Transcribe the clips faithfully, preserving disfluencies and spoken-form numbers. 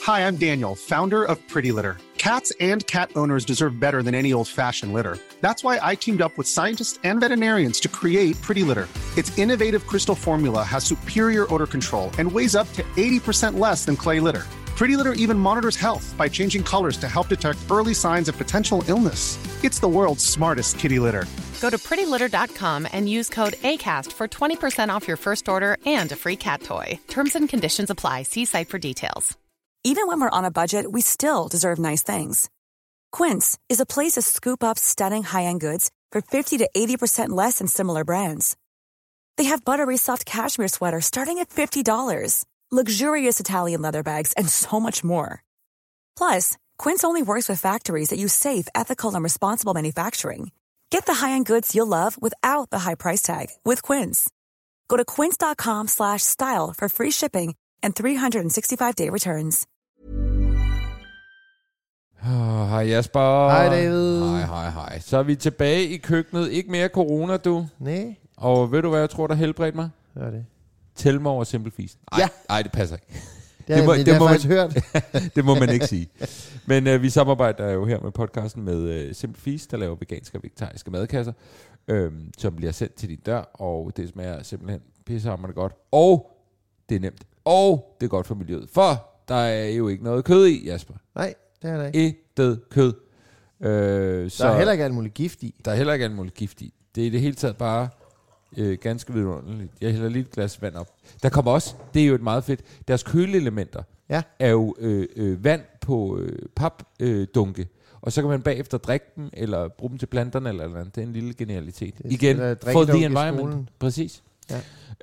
Hi, I'm Daniel, founder of Pretty Litter. Cats and cat owners deserve better than any old-fashioned litter. That's why I teamed up with scientists and veterinarians to create Pretty Litter. Its innovative crystal formula has superior odor control and weighs up to eighty percent less than clay litter. Pretty Litter even monitors health by changing colors to help detect early signs of potential illness. It's the world's smartest kitty litter. Go to pretty litter dot com and use code ACAST for twenty percent off your first order and a free cat toy. Terms and conditions apply. See site for details. Even when we're on a budget, we still deserve nice things. Quince is a place to scoop up stunning high-end goods for fifty to eighty percent less than similar brands. They have buttery soft cashmere sweaters starting at fifty dollars, luxurious Italian leather bags, and so much more. Plus, Quince only works with factories that use safe, ethical, and responsible manufacturing. Get the high-end goods you'll love without the high price tag with Quince. Go to quince dot com slash style for free shipping and three sixty-five day returns. Oh, hej Jasper. Hej David. Hej, hej, hej. Så er vi tilbage i køkkenet. Ikke mere corona, du. Nej. Og ved du, hvad jeg tror, der helbredte mig? Hvad er det? Telmor og Simplefis. Ej, ja. Ej, det passer ikke. Det, det, må, det, det har jeg faktisk man, hørt. det må man ikke sige. Men uh, vi samarbejder jo her med podcasten med uh, Simplefis, der laver veganske og vegetariske madkasser, øhm, som bliver sendt til din dør, og det smager simpelthen pissehammerende godt. Og det er nemt. Og det er godt for miljøet. For der er jo ikke noget kød i, Jasper. Nej, det er der ikke. Intet kød. Øh, så der er heller ikke alt muligt gift i. Der er heller ikke alt muligt gift i. Det er i det hele taget bare øh, ganske vidunderligt. Jeg hælder lige et glas vand op. Der kommer også, det er jo et meget fedt, deres køleelementer ja. er jo øh, øh, vand på øh, papdunke. Øh, og så kan man bagefter drikke dem, eller bruge dem til planterne, eller noget. Det er en lille genialitet. Det Igen, for the environment. Præcis. Ja.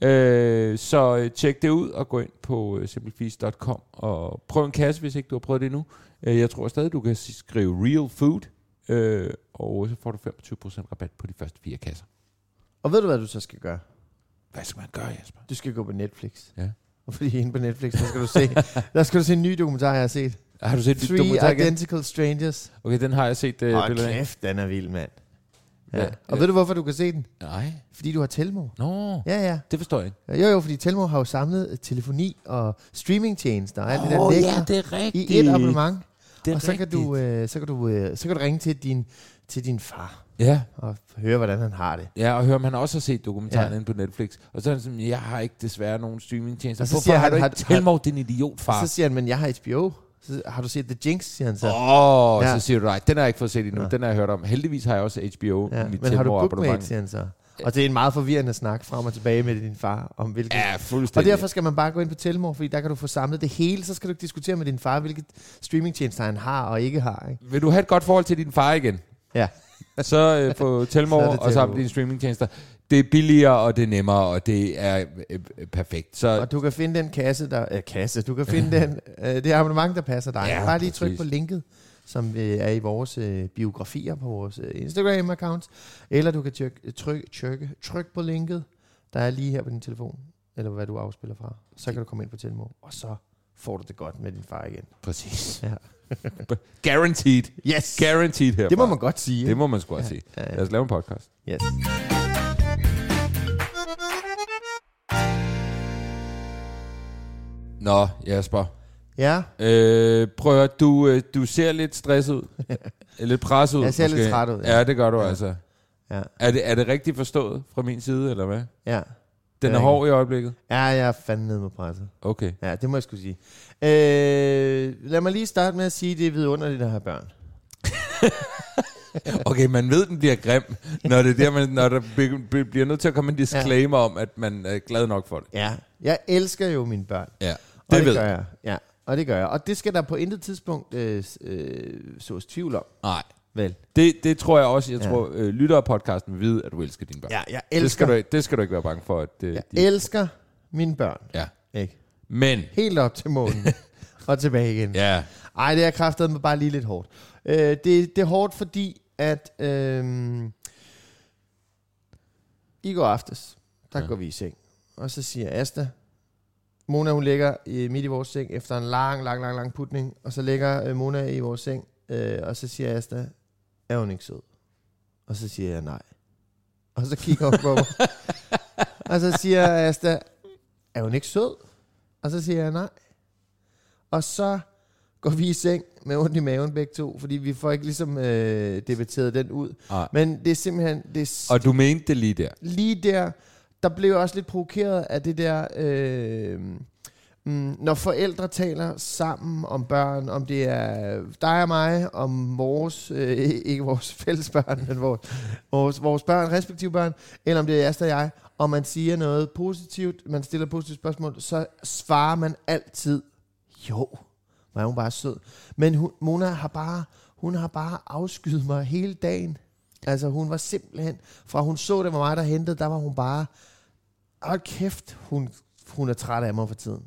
Øh, så øh, tjek det ud og gå ind på øh, simplefis punktum com og prøv en kasse, hvis ikke du har prøvet det endnu. Øh, jeg tror stadig, du kan skrive real food, øh, og så får du femogtyve procent rabat på de første fire kasser. Og ved du, hvad du så skal gøre? Hvad skal man gøre, Jasper? Du skal gå på Netflix. Ja. Og fordi inde på Netflix, der skal du se, der skal du se en ny dokumentar, jeg har set. Har du set Three dokumentar igen? Identical Strangers. Okay, den har jeg set uh, Åh, billeder af. kæft, den er vild, mand. Ja. Ja, Og ja. ved du, hvorfor du kan se den? Nej. Fordi du har Telmor. Nå, Ja, ja. det forstår jeg ikke. Jo, jo, fordi Telmor har jo samlet telefoni og streamingtjenester og alt Åh, det der lækre ja, det er rigtigt. i et abonnement. Det er og så kan, rigtigt. du, øh, så, kan du, øh, så kan du ringe til din, til din far Ja. og høre, hvordan han har det. Ja, og høre, om han også har set dokumentaren Ja. inde på Netflix. Og så er han sådan, jeg har ikke desværre nogen streamingtjenester. Og så Hvorfor siger har han, du ikke har- Telmor, din idiot, far? Og så siger han, men jeg har H B O. Så har du set The Jinx, siger han så. Åh, oh, Ja. så siger du, nej, den har jeg ikke fået set endnu. Nå. Den har jeg hørt om. Heldigvis har jeg også H B O. Ja, i mit men har du Telmor Bookmate, abonnement. siger han så. Og det er en meget forvirrende snak frem og tilbage med din far om hvilket. Ja, Og fuldstændig. derfor skal man bare gå ind på Telmor, fordi der kan du få samlet det hele. Så skal du ikke diskutere med din far, hvilket streamingtjenester han har og ikke har. Ikke? Vil du have et godt forhold til din far igen? Ja. Så øh, få Telmor Så er det og sammen Telmor. dine streamingtjenester. Det er billigere, og det er nemmere, og det er øh, øh, perfekt. Så Og du kan finde den kasse, der øh, kasse. Du kan finde den, øh, det abonnement, der passer dig. Ja, bare lige tryk præcis. på linket, som øh, er i vores øh, biografier på vores øh, Instagram-account. Eller du kan trykke tryk, tryk, tryk på linket, der er lige her på din telefon, eller hvad du afspiller fra. Så kan du komme ind på Telmor, og så får du det godt med din far igen. præcis. Ja. Guaranteed. Yes! Guaranteed her. Det må man godt sige. Det må man sgu også Ja, sige. ja, ja. Lad os lave en podcast. Yes. Nå, Jasper. Ja, Øh, prøv at du, øh, du ser lidt stresset ud. lidt presset ud. Jeg ser lidt måske. træt ud, ja. Ja, det gør du Ja. altså. ja, Er det, er det rigtigt forstået fra min side, eller hvad? ja. Den Det er er hård i øjeblikket? Ja, jeg er fandme nede med presset. Okay. Ja, det må jeg skulle sige. Øh, lad mig lige starte med at sige, at det er vidunderligt at have børn. Okay, man ved, den bliver grim, når, det er der, man, når der be- bliver nødt til at komme en disclaimer ja. om, at man er glad nok for det. Ja, jeg elsker jo mine børn. Ja, Og det, det ved gør jeg. jeg. Ja, og det gør jeg. Og det skal der på intet tidspunkt øh, øh, sås tvivl om. Nej, Vel? det, det tror jeg også. Jeg Ja. tror, øh, lytter af podcasten ved, at du elsker dine børn. Ja, jeg det, skal elsker, du, ikke- det skal du ikke være bange for. At, øh, jeg de, elsker mine børn. ja. Ikke? Men, Helt op til månen. og tilbage igen. ja, Ej, det er kraftedeme bare lige lidt hårdt. Øh, det, det er hårdt, fordi at øh, i går aftes, der Ja. går vi i seng. Og så siger Asta, Mona hun ligger i, midt i vores seng efter en lang, lang, lang, lang putning. Og så ligger øh, Mona i vores seng. Øh, og så siger Asta, er hun ikke sød? Og så siger jeg nej. Og så kigger hun på mig. Og så siger Asta, er hun ikke sød? Og så siger jeg nej. Og så går vi i seng med ondt i maven begge to, fordi vi får ikke ligesom øh, debatteret den ud. Ej. Men det er simpelthen... Det er Og du mente det lige der? Lige der, der blev jeg også lidt provokeret af det der... Øh, mm, når forældre taler sammen om børn, om det er dig og mig, om vores, øh, ikke vores fælles børn, men vores, vores, vores børn, respektive børn, eller om det er Asta og jeg, og man siger noget positivt, man stiller positivt spørgsmål, så svarer man altid, jo, var hun bare sød. Men hun, Mona har bare, hun har bare afskyet mig hele dagen. Altså hun var simpelthen, fra hun så det var mig, der hentede, der var hun bare, hold kæft, hun, hun er træt af mig for tiden.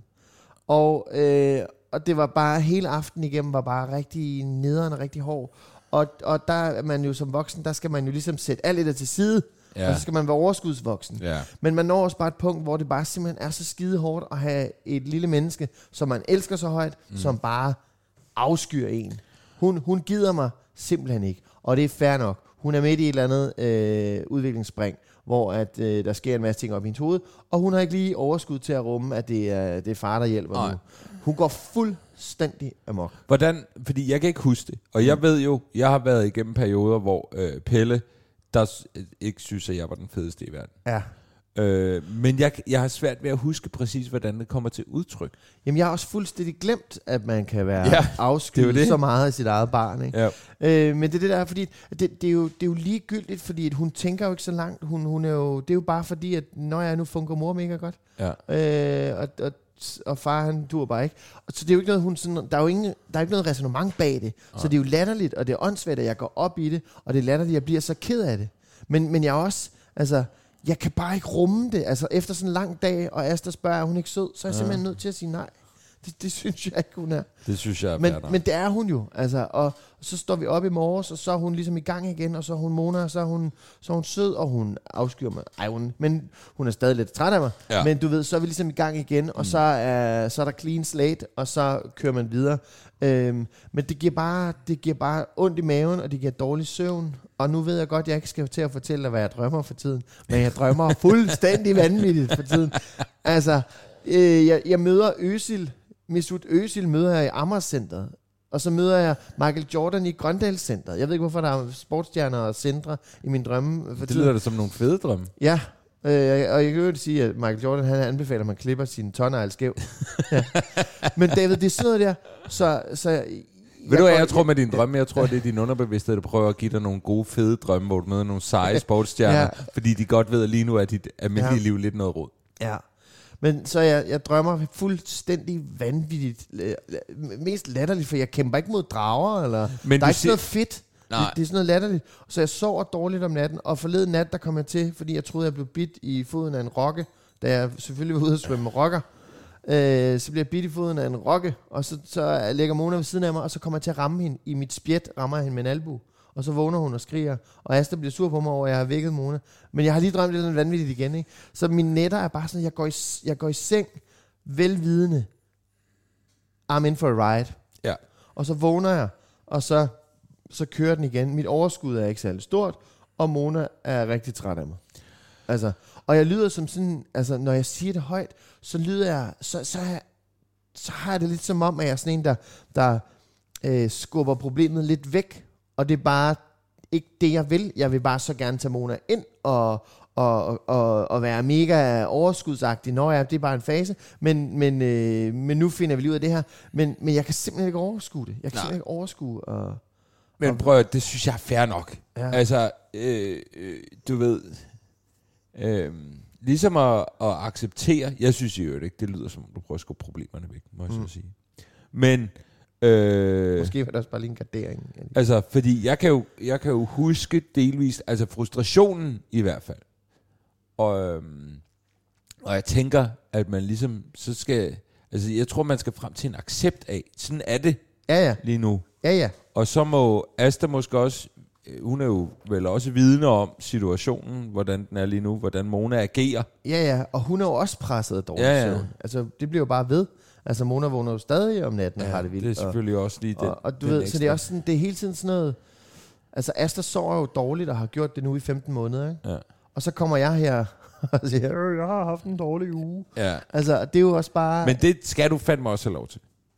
Og, øh, og det var bare, hele aften igennem var bare rigtig nederen og rigtig hård. Og, og der er man jo som voksen, der skal man jo ligesom sætte alt det til side, ja. Og så skal man være overskudsvoksen. Ja. Men man når også bare et punkt, hvor det bare simpelthen er så skide hårdt at have et lille menneske, som man elsker så højt, mm. som bare afskyr en. Hun, hun gider mig simpelthen ikke. Og det er fair nok. Hun er midt i et eller andet øh, udviklingsspring, hvor at, øh, der sker en masse ting op i hendes hoved, og hun har ikke lige overskud til at rumme, at det er, det er far, der hjælper Nej. nu. Hun går fuldstændig amok. Hvordan? Fordi jeg kan ikke huske det. Og jeg ved jo, jeg har været igennem perioder, hvor øh, Pelle, der ikke synes, at jeg var den fedeste i verden. Ja. Øh, men jeg, jeg har svært ved at huske præcis, hvordan det kommer til udtryk. Jamen, jeg har også fuldstændig glemt, at man kan være ja, afskyet så meget af sit eget barn. Ikke? Ja. Øh, men det er det der, fordi det, det, er jo, det er jo ligegyldigt, fordi at hun tænker jo ikke så langt. Hun, hun er jo, det er jo bare fordi, at når jeg nu fungerer mor mega godt, ja. øh, og, og, og far han duer bare ikke. Og så det er jo ikke noget, hun sådan, der er jo ingen, der er ikke noget ræsonnement bag det. Ja. Så det er jo latterligt, og det er åndssvagt, at jeg går op i det, og det er latterligt, at jeg bliver så ked af det. Men, men jeg er også, altså... Jeg kan bare ikke rumme det. Altså efter sådan en lang dag, og Asta spørger, er hun ikke sød, så er jeg ja. simpelthen nødt til at sige nej. Det, det synes jeg ikke, hun er. Det synes jeg er men, bedre. men det er hun jo. Altså, og så står vi op i morges, og så er hun ligesom i gang igen, og så er hun Mona, og så er hun, så er hun sød, og hun afskyr mig. Ej, hun, men hun er stadig lidt træt af mig. Ja. Men du ved, så er vi ligesom i gang igen, og mm. så, er, så er der clean slate, og så kører man videre. Øhm, men det giver, bare, det giver bare ondt i maven, og det giver dårlig søvn. Og nu ved jeg godt, at jeg ikke skal til at fortælle dig, hvad jeg drømmer for tiden. Men jeg drømmer fuldstændig vanvittigt for tiden. Altså, øh, jeg, jeg møder Øsil, Mesut Özil møder jeg i Amagercenteret. Og så møder jeg Michael Jordan i Grøndalscenteret. Jeg ved ikke, hvorfor der er sportsstjerner og centre i mine drømme for det tiden. lyder da som nogle fede drømme. Ja, øh, og jeg kan jo sige, at Michael Jordan han anbefaler, at man klipper sine tårnegl skæv. Ja. Men David, det er sådan noget der, så... så ved du hvad, jeg, jeg tror med din drømme, jeg tror, det er din underbevidsthed, der prøver at give dig nogle gode, fede drømme, hvor du møder nogle seje sportsstjerner, ja. Fordi de godt ved, at lige nu er dit almindelige ja. liv lidt noget rod. Ja, men så jeg, jeg drømmer fuldstændig vanvittigt, mest latterligt, for jeg kæmper ikke mod drager, eller men der er ikke siger... noget fedt. Det, det er sådan noget latterligt. Så jeg sover dårligt om natten, og forleden nat, der kom jeg til, fordi jeg troede, jeg blev bidt i foden af en rokke, da jeg selvfølgelig var ude at svømme med rokker. Øh, så bliver jeg bidt i foden af en rokke, og så, så lægger Mona ved siden af mig, og så kommer jeg til at ramme hende i mit spjæt, rammer jeg hende med en albu. Og så vågner hun og skriger, og Asta bliver sur på mig over, at jeg har vækket Mona. Men jeg har lige drømt lidt vanvittigt igen, ikke? Så mine nætter er bare sådan, at jeg går i, jeg går i seng, velvidende, I'm in for a ride. Ja. Og så vågner jeg, og så, så kører den igen. Mit overskud er ikke særlig stort, og Mona er rigtig træt af mig. Altså, og jeg lyder som sådan, altså når jeg siger det højt, så lyder jeg, så, så, jeg, så har jeg det lidt som om, at jeg er sådan en, der, der øh, skubber problemet lidt væk. Og det er bare ikke det, jeg vil. Jeg vil bare så gerne tage Mona ind og, og, og, og være mega overskudsagtig. Nå ja, det er bare en fase. Men, men, øh, men nu finder vi lige ud af det her. Men, men jeg kan simpelthen ikke overskue det. Jeg kan Nej. simpelthen ikke overskue. Og, men og, prøv, det synes jeg er fair nok. Ja. Altså, øh, øh, du ved... Øh, ligesom at, at acceptere, jeg synes jo ikke, det lyder som om du prøver at skubbe problemerne væk, må jeg mm. så sige. Men øh, måske var det også bare lige en gardering. Altså, fordi jeg kan jo jeg kan jo huske delvist, altså frustrationen i hvert fald. Og øhm, og jeg tænker, at man ligesom så skal, altså jeg tror man skal frem til en accept af, sådan er det. Ja ja. Lige nu. Ja ja. Og så må Asta måske også, hun er jo vel også vidne om situationen, hvordan den er lige nu, hvordan Mona agerer. Ja, ja, og hun er jo også presset af dårlig ja, ja. søvn. Altså, det bliver jo bare ved. Altså, Mona vågner jo stadig om natten og ja, har det vildt. det er selvfølgelig og, også lige den. Og, og du den ved, ekstra. så det er også sådan, det er hele tiden sådan noget, altså Asta sover jo dårligt og har gjort det nu i femten måneder, ikke? Ja. Og så kommer jeg her og siger, jeg har haft en dårlig uge. Ja. Altså, det er jo også bare... Men det skal du fandme også have lov til.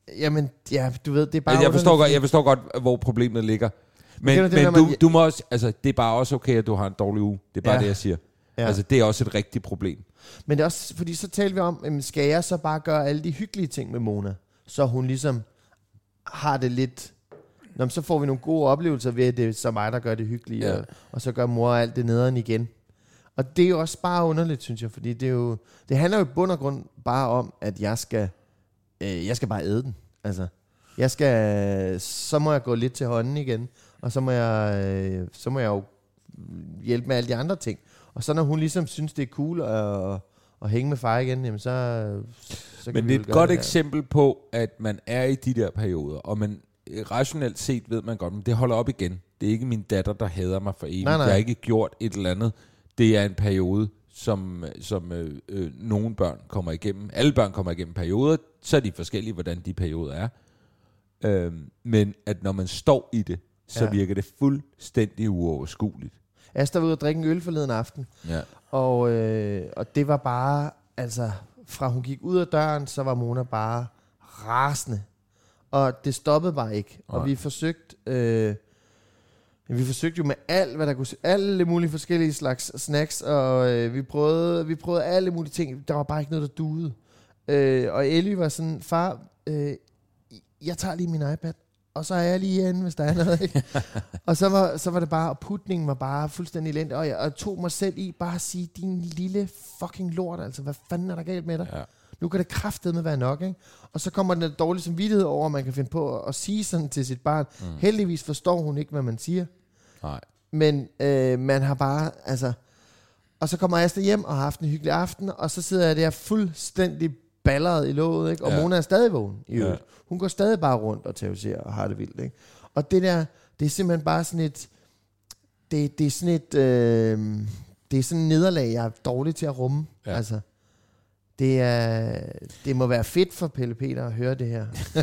Jamen, ja, du ved, det er bare... Altså, jeg, forstår godt, jeg forstår godt, hvor problemet ligger. Men, det det, men du, man... du må også... Altså, det er bare også okay, at du har en dårlig uge. Det er bare ja. det, jeg siger. Ja. Altså, det er også et rigtigt problem. Men det er også... Fordi så taler vi om, jamen, skal jeg så bare gøre alle de hyggelige ting med Mona? Så hun ligesom har det lidt... Nå, så får vi nogle gode oplevelser ved, at det er så mig, der gør det hyggelige. Ja. Og, og så gør mor alt det nederen igen. Og det er jo også bare underligt, synes jeg. Fordi det er jo... Det handler jo i bund og grund bare om, at jeg skal... Øh, jeg skal bare æde den. Altså... Jeg skal, så må jeg gå lidt til hånden igen, og så må jeg, øh, så må jeg jo hjælpe med alle de andre ting. Og så når hun ligesom synes, det er cool at, at hænge med far igen, jamen så, så kan Men vi det er et godt eksempel på, at man er i de der perioder, og man rationelt set ved man godt, men det holder op igen. Det er ikke min datter, der hader mig for evigt. Nej, nej. Jeg har ikke gjort et eller andet. Det er en periode, som, som øh, øh, nogle børn kommer igennem. Alle børn kommer igennem perioder, så er de forskellige, hvordan de perioder er. Øhm, men at når man står i det, så ja. virker det fuldstændig uoverskueligt. Asta var ude og drikke en øl forleden aften, ja. og, øh, og det var bare, altså fra hun gik ud af døren, så var Mona bare rasende, og det stoppede bare ikke. Og vi forsøgte, øh, vi forsøgte jo med alt, hvad der kunne, alle mulige forskellige slags snacks, og øh, vi prøvede, vi prøvede alle mulige ting. Der var bare ikke noget, der duede. Øh, og Ellie var sådan, far, øh, jeg tager lige min iPad, og så er jeg lige herinde, hvis der er noget, ikke? Og så var, så var det bare, og putningen var bare fuldstændig elendig, og jeg og tog mig selv i bare at sige, din lille fucking lort, altså, hvad fanden er der galt med dig? Ja. Nu kan det kraftedeme være nok, ikke? Og så kommer den dårlige samvittighed over, at man kan finde på at, at sige sådan til sit barn. Mm. Heldigvis forstår hun ikke, hvad man siger. Nej. Men øh, man har bare, altså... Og så kommer Asta hjem og har haft en hyggelig aften, og så sidder jeg der fuldstændig balleret i låget, ikke? Og ja. Mona er stadig vågen i øvrigt. Ja. Hun går stadig bare rundt og terroriserer og har det vildt, ikke? Og det der, det er simpelthen bare sådan et, det, det er sådan et, øh, det er sådan en nederlag, jeg er dårlig til at rumme. Ja. Altså, det er, det må være fedt for Pelle Peter at høre det her.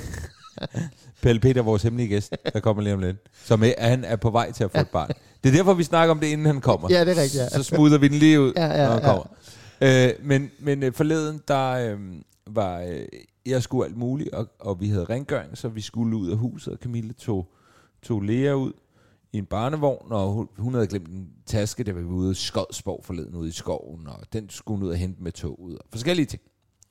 Pelle Peter, vores hemmelige gæst, der kommer lige om lidt, som er, han er på vej til at få et barn. Det er derfor, vi snakker om det, inden han kommer. Ja, det er rigtigt. Ja. Så smoother vi den lige ud, ja, ja, når han kommer. Ja. Øh, men men forleden, der øh, var... Øh, jeg skulle alt muligt, og, og vi havde rengøring, så vi skulle ud af huset, og Camille tog, tog Lea ud i en barnevogn, og hun, hun havde glemt en taske, der var vi ude i Skodsborg forleden ude i skoven, og den skulle hun ud og hente med toget, og forskellige ting.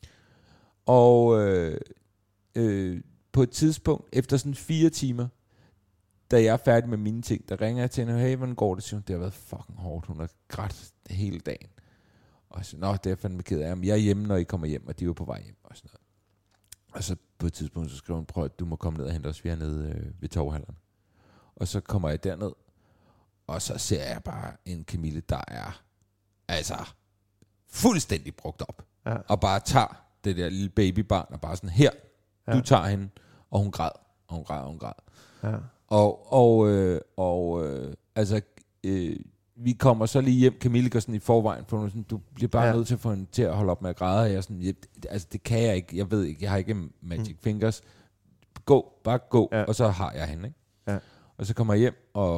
Og øh, øh, på et tidspunkt, efter sådan fire timer, da jeg er færdig med mine ting, der ringer jeg til hende, hey, hvordan går det? Så hun, det har været fucking hårdt, hun har grædt hele dagen. Og så, nå, det er fandme ked af, men jeg er hjemme, når I kommer hjem, og de er på vej hjem, og sådan noget. Og så på et tidspunkt, så skriver hun, prøv at du må komme ned og hente os, vi er nede øh, ved Torvhallen. Og så kommer jeg derned, og så ser jeg bare en Camille, der er altså fuldstændig brugt op. Ja. Og bare tager det der lille babybarn, og bare sådan, her, ja. Du tager hende, og hun græd, og hun græd, og hun græd. Ja. Og, og, øh, og øh, altså, øh, vi kommer så lige hjem, Camille går sådan i forvejen, for sådan, du bliver bare ja. nødt til at få hende til at holde op med at græde. Jeg er sådan, jeg, altså det kan jeg ikke, jeg ved ikke, jeg har ikke magic mm. fingers. Gå, bare gå, ja. Og så har jeg hende, ikke? Ja. Og så kommer jeg hjem, og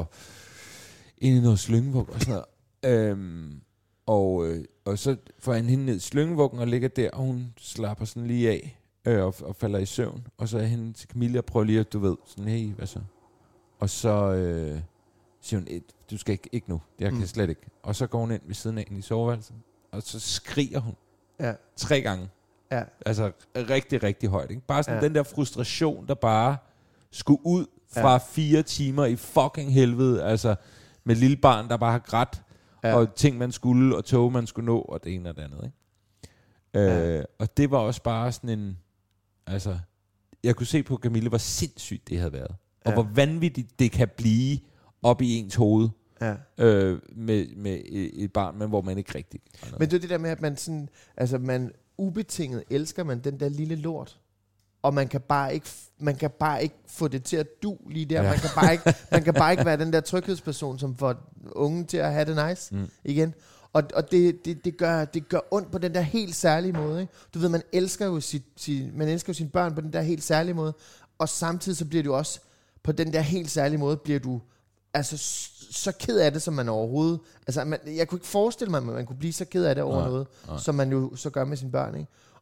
ind i noget slyngevugg og sådan noget. Øhm, og, øh, og så får jeg hende ned i slyngevuggen og ligger der, og hun slapper sådan lige af, øh, og, og falder i søvn. Og så er jeg hende til Camille og prøver lige at, du ved, sådan, hey, hvad så? Og så øh, siger hun, du skal ikke, ikke nu, jeg kan mm. slet ikke. Og så går hun ind ved siden af hende i soveværelset, og så skriger hun ja. tre gange. Ja. Altså rigtig, rigtig højt. Ikke? Bare sådan ja. den der frustration, der bare skulle ud fra ja. fire timer i fucking helvede. Altså med et lille barn, der bare har grædt, ja. og ting man skulle, og tog man skulle nå, og det ene og det andet. Ikke? Ja. Øh, og det var også bare sådan en, altså, jeg kunne se på Camille, hvor sindssygt det havde været. Og ja. hvor vanvittigt det kan blive op i ens hoved. Ja. Øh, med, med et barn, men hvor man ikke rigtig. Men det er det der med, at man sådan, altså man ubetinget elsker man den der lille lort, og man kan bare ikke, man kan bare ikke få det til at du lige der. Ja. Man kan bare ikke, man kan bare ikke være den der tryghedsperson, som får unge til at have det nice mm. igen. Og, og det, det, det, gør, det gør ondt på den der helt særlige måde. Ikke? Du ved, man elsker jo sit, sit, man elsker jo sine børn på den der helt særlige måde, og samtidig så bliver du også på den der helt særlige måde bliver du altså så ked af det, som man overhovedet... Altså, man, jeg kunne ikke forestille mig, at man kunne blive så ked af det over nej, noget, nej. som man jo så gør med sine børn, ikke?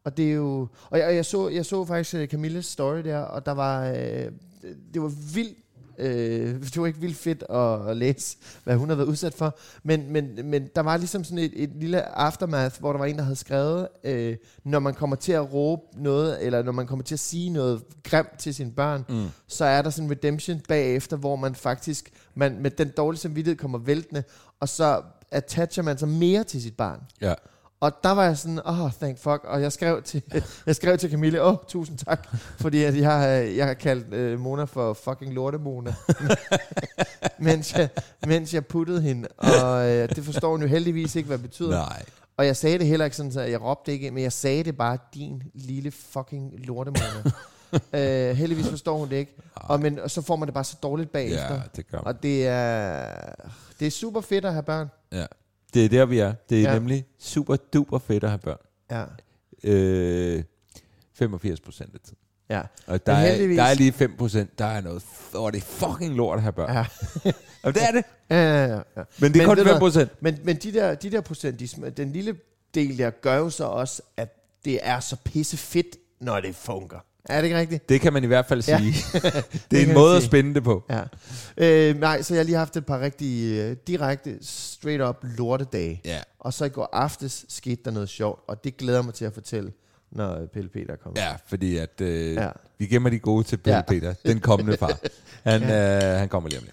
Og det er jo... Og jeg, jeg, så, jeg så faktisk Camilles story der, og der var... Øh, det var vildt. Øh, det var ikke vildt fedt at, at læse, hvad hun har været udsat for. Men, men, men der var ligesom sådan et, et lille aftermath, hvor der var en, der havde skrevet, øh, når man kommer til at råbe noget, eller når man kommer til at sige noget grimt til sine børn, mm. så er der sådan en redemption bagefter, hvor man faktisk, man med den dårlige samvittighed kommer væltende, og så attacher man sig mere til sit barn. Ja. Og der var jeg sådan, åh, oh, thank fuck, og jeg skrev til, jeg skrev til Camille, åh, oh, tusind tak, fordi at jeg, har, jeg har kaldt øh, Mona for fucking lortemona, mens, jeg, mens jeg puttede hende, og øh, det forstår hun jo heldigvis ikke, hvad det betyder. Nej. Og jeg sagde det heller ikke sådan, så jeg råbte ikke, men jeg sagde det bare, din lille fucking lortemona. øh, heldigvis forstår hun det ikke, og, men, og så får man det bare så dårligt bagefter. Ja, det gør man. Og det er, det er super fedt at have børn. Ja. Det er der, vi er. Det er ja. nemlig super duper fedt at have børn. Ja. Øh, femogfirs procent af tiden. Ja. Og der er, der er lige fem procent, der er noget, og det er fucking lort at have børn. Ja. Og det er det. Ja, ja, ja. Men det er men kun fem procent. Men, men de der, de der procent, de, den lille del der, gør jo så også, at det er så pisse fedt, når det fungerer. Er det ikke rigtigt? Det kan man i hvert fald sige. Ja. det, det er en måde at spænde det på. Ja. Øh, nej, så jeg har lige haft et par rigtig uh, direkte, straight up lortedage. Ja. Og så i går aftes skete der noget sjovt, og det glæder mig til at fortælle, når Pelle Peter kommer. Ja, fordi at øh, ja. vi gemmer de gode til Pelle ja. Peter, den kommende far. Han, ja. øh, han kommer lige om lidt.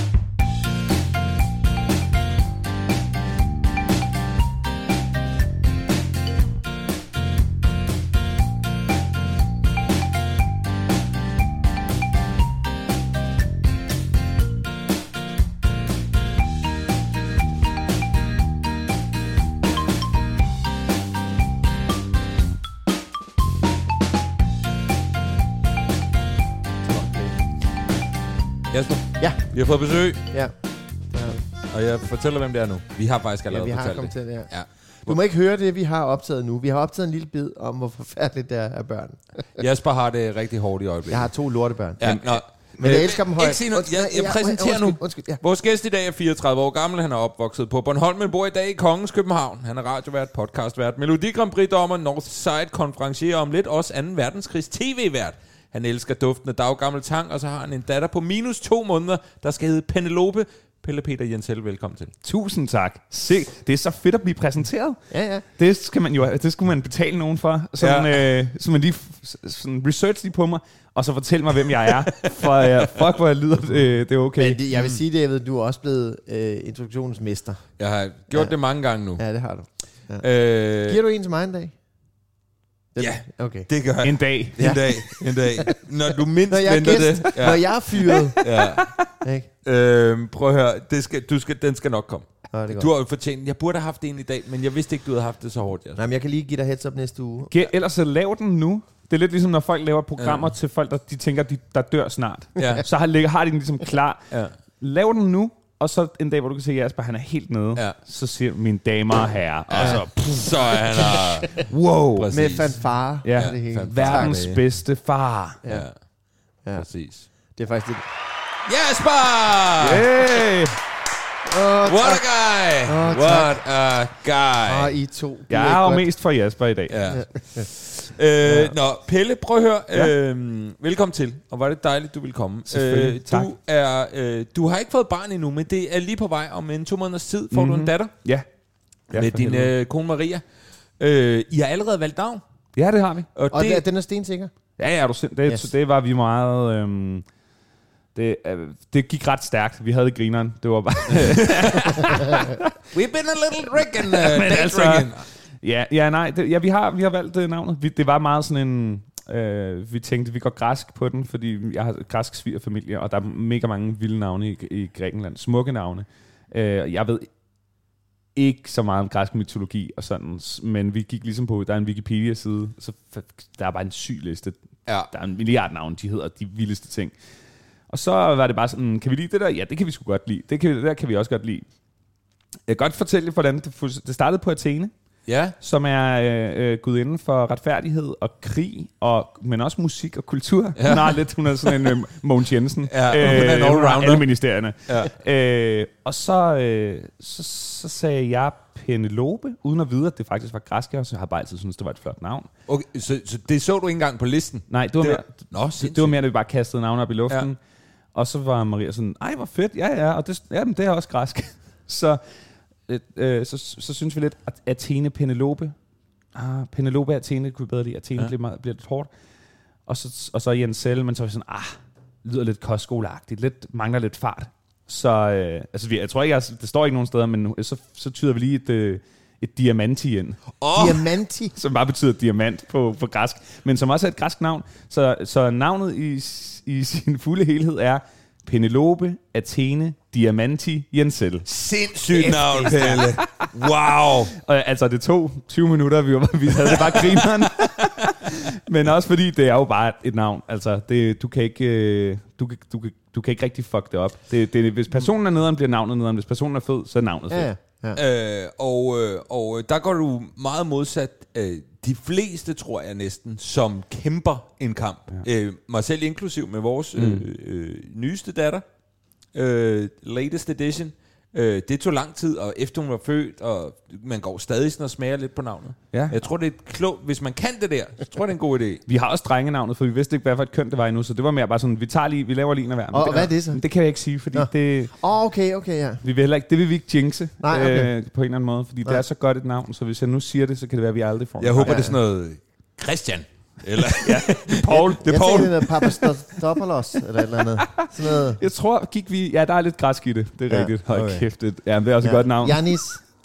Jasper, ja. vi har fået besøg. Ja. Ja. Og jeg fortæller, hvem det er nu. Vi har faktisk allerede ja, vi fortalt har det. Til det ja. Ja. Du må ikke høre det, vi har optaget nu. Vi har optaget en lille bid om, hvor forfærdeligt det er af børn. Jasper har det rigtig hårdt i øjeblikket. Jeg har to lortebørn. Ja, men, men jeg elsker dem højt. Ikke sige noget. Jeg, jeg præsenterer undskyld, nu. undskyld, ja. Vores gæst i dag er fireogtredive år gammel. Han er opvokset på Bornholm, men bor i dag i Kongens København. Han er radiovært, podcastvært, Melodi Grand Prix-dommer, Northside konferencier om lidt, også anden verdenskrigs tv-vært. Han elsker duften af daggammel tang, og så har han en datter på minus to måneder, der skal hedde Penelope. Pelle Peter Jensel, velkommen til. Tusind tak. Se, det er så fedt at blive præsenteret. Ja, ja. Det skal man jo, det skulle man betale nogen for. Sådan, ja. øh, så man lige sådan research lige på mig, og så fortæl mig, hvem jeg er. For uh, fuck, hvor jeg lyder, det, det er okay. Men det, jeg vil sige, David, du er også blevet øh, introduktionsmester. Jeg har gjort ja. det mange gange nu. Ja, det har du. Ja. Øh, Giver du en til mig en dag? Det, ja, okay. Det gør jeg. En dag. En dag. En dag. Når du mindst når jeg venter gæst, det. Ja. Når jeg er fyret. Ja. øhm, prøv at høre. Det skal, du skal, den skal nok komme. Ja, det du har jo fortjent. Jeg burde have haft en i dag, men jeg vidste ikke, du havde haft det så hårdt. Nej, men jeg kan lige give dig heads up næste uge. Ge- ellers så lav den nu. Det er lidt ligesom, når folk laver programmer ja. til folk, der de tænker, de, der dør snart. Ja. Så har, har de den ligesom klar. Ja. Lav den nu. Og så en dag, hvor du kan se, at Jasper, han er helt nede. Ja. Så siger mine damer og herrer. Ja. Og så, pff, så er han der. Wow. Præcis. Med fanfare. Ja. Ja. Det hele. Verdens bedste far. Ja. Ja. Præcis. Det er faktisk det. Jasper! Hey! Oh, what a guy! Oh, what a guy! Og oh, I to. Jeg er jo godt. Mest for Jasper i dag. Ja. Øh, ja. Nå, Pelle, prøv at høre. Ja. Øh, velkommen til, og var det dejligt, du ville komme. Øh, du, er, øh, du har ikke fået barn endnu, men det er lige på vej. Om en to måneders tid får mm-hmm. du en datter. Ja. ja med din øh, kone Maria. Øh, I har allerede valgt navn. Ja, det har vi. Og, og det, den er stensikker? Ja, ja, du, det, yes. det var vi meget... Øhm, det, øh, det gik ret stærkt. Vi havde grineren. Det var bare... We've been a little drinking. Uh, day altså, drinking. Ja, ja, nej, det, ja, vi har vi har valgt det navnet. Vi, det var meget sådan en øh, vi tænkte vi går græsk på den, fordi jeg har græsk svigerfamilie, og der er mega mange vilde navne i, i Grækenland, smukke navne. Øh, jeg ved ikke så meget om græsk mytologi og sådan, men vi gik ligesom på, der er en Wikipedia-side, så der er bare en syg liste. Ja. Der er en milliard navne, de hedder de vildeste ting. Og så var det bare sådan, kan vi lide det der? Ja, det kan vi sgu godt lide. Det kan, det der kan vi også godt lide. Jeg kan godt fortælle, hvordan det, det startede på Athene. Ja. Som er øh, gudinden for retfærdighed og krig, og, men også musik og kultur. Ja. Hun, har lidt, hun er sådan en øh, Mogens Jensen. Ja, øh, hun har alle ministerierne. Ja. Øh, og så, øh, så, så sagde jeg Penelope, uden at vide, at det faktisk var græsk, så jeg har bare altid syntes, det var et flot navn. Okay, så, så det så du ikke engang på listen? Nej, det var, det mere, var, nå, det, det var mere, at vi bare kastede navn op i luften. Ja. Og så var Maria sådan, ej, hvor fedt, ja, ja, og det, jamen, det er også græsk. så, øh, så, så, så synes vi lidt, at Athene Penelope, ah, Penelope Athene kunne vi bedre lide, Athene ja. bliver, meget, bliver lidt hårdt. Og så, og så Jens Selle, men så var vi sådan, ah, lyder lidt kostskoleagtigt, lidt, mangler lidt fart. Så øh, altså, vi, jeg tror ikke, jeg, det står ikke nogen steder, men så, så tyder vi lige et, øh, et diamanti ind. Oh. Diamanti? Som bare betyder diamant på, på græsk, men som også er et græsk navn. Så, så navnet i, i sin fulde helhed er Penelope Athene Diamanti Jensel. Sindssygt navn, Pelle. Wow. Og, altså, det tog tyve minutter, vi, var, vi havde det bare grineren. Men også fordi, det er jo bare et navn. Altså, det, du kan ikke... Du, du, du, du kan ikke rigtig fuck det op. Det, det, hvis personen er nederen, bliver navnet nederen. Hvis personen er fed, så er navnet fed. Ja, ja. Øh, og, øh, og der går du meget modsat øh, de fleste, tror jeg næsten, som kæmper en kamp. Ja. Øh, mig selv inklusiv med vores mm. øh, øh, nyeste datter. Øh, latest edition. Øh, det tog lang tid, og efter hun var født, og man går stadig sådan og smager lidt på navnet. Ja. Jeg tror, det er klogt. Hvis man kan det der, så tror jeg, det er en god idé. Vi har også drengenavnet, for vi vidste ikke, hvad for et køn det var endnu, så det var mere bare sådan, vi tager lige, vi laver lige en af hver. Og, og hvad er det så? Det kan jeg ikke sige, fordi ja. det... Åh, oh, okay, okay, ja. Vi vil heller ikke, det vil vi ikke jinxe Nej, okay. øh, på en eller anden måde, fordi Nej. det er så godt et navn, så hvis jeg nu siger det, så kan det være, at vi aldrig får Jeg håber, ja, det er sådan noget Christian. Eller ja, det er Paul. Det er jeg Paul. Jeg tænkte, Papastopolos, eller et eller andet. Sådan noget. Jeg tror, gik vi... Ja, der er lidt græsk i det. Det er ja. rigtigt. Hold okay. kæft. Det, ja, det er også ja. et godt navn. Janis.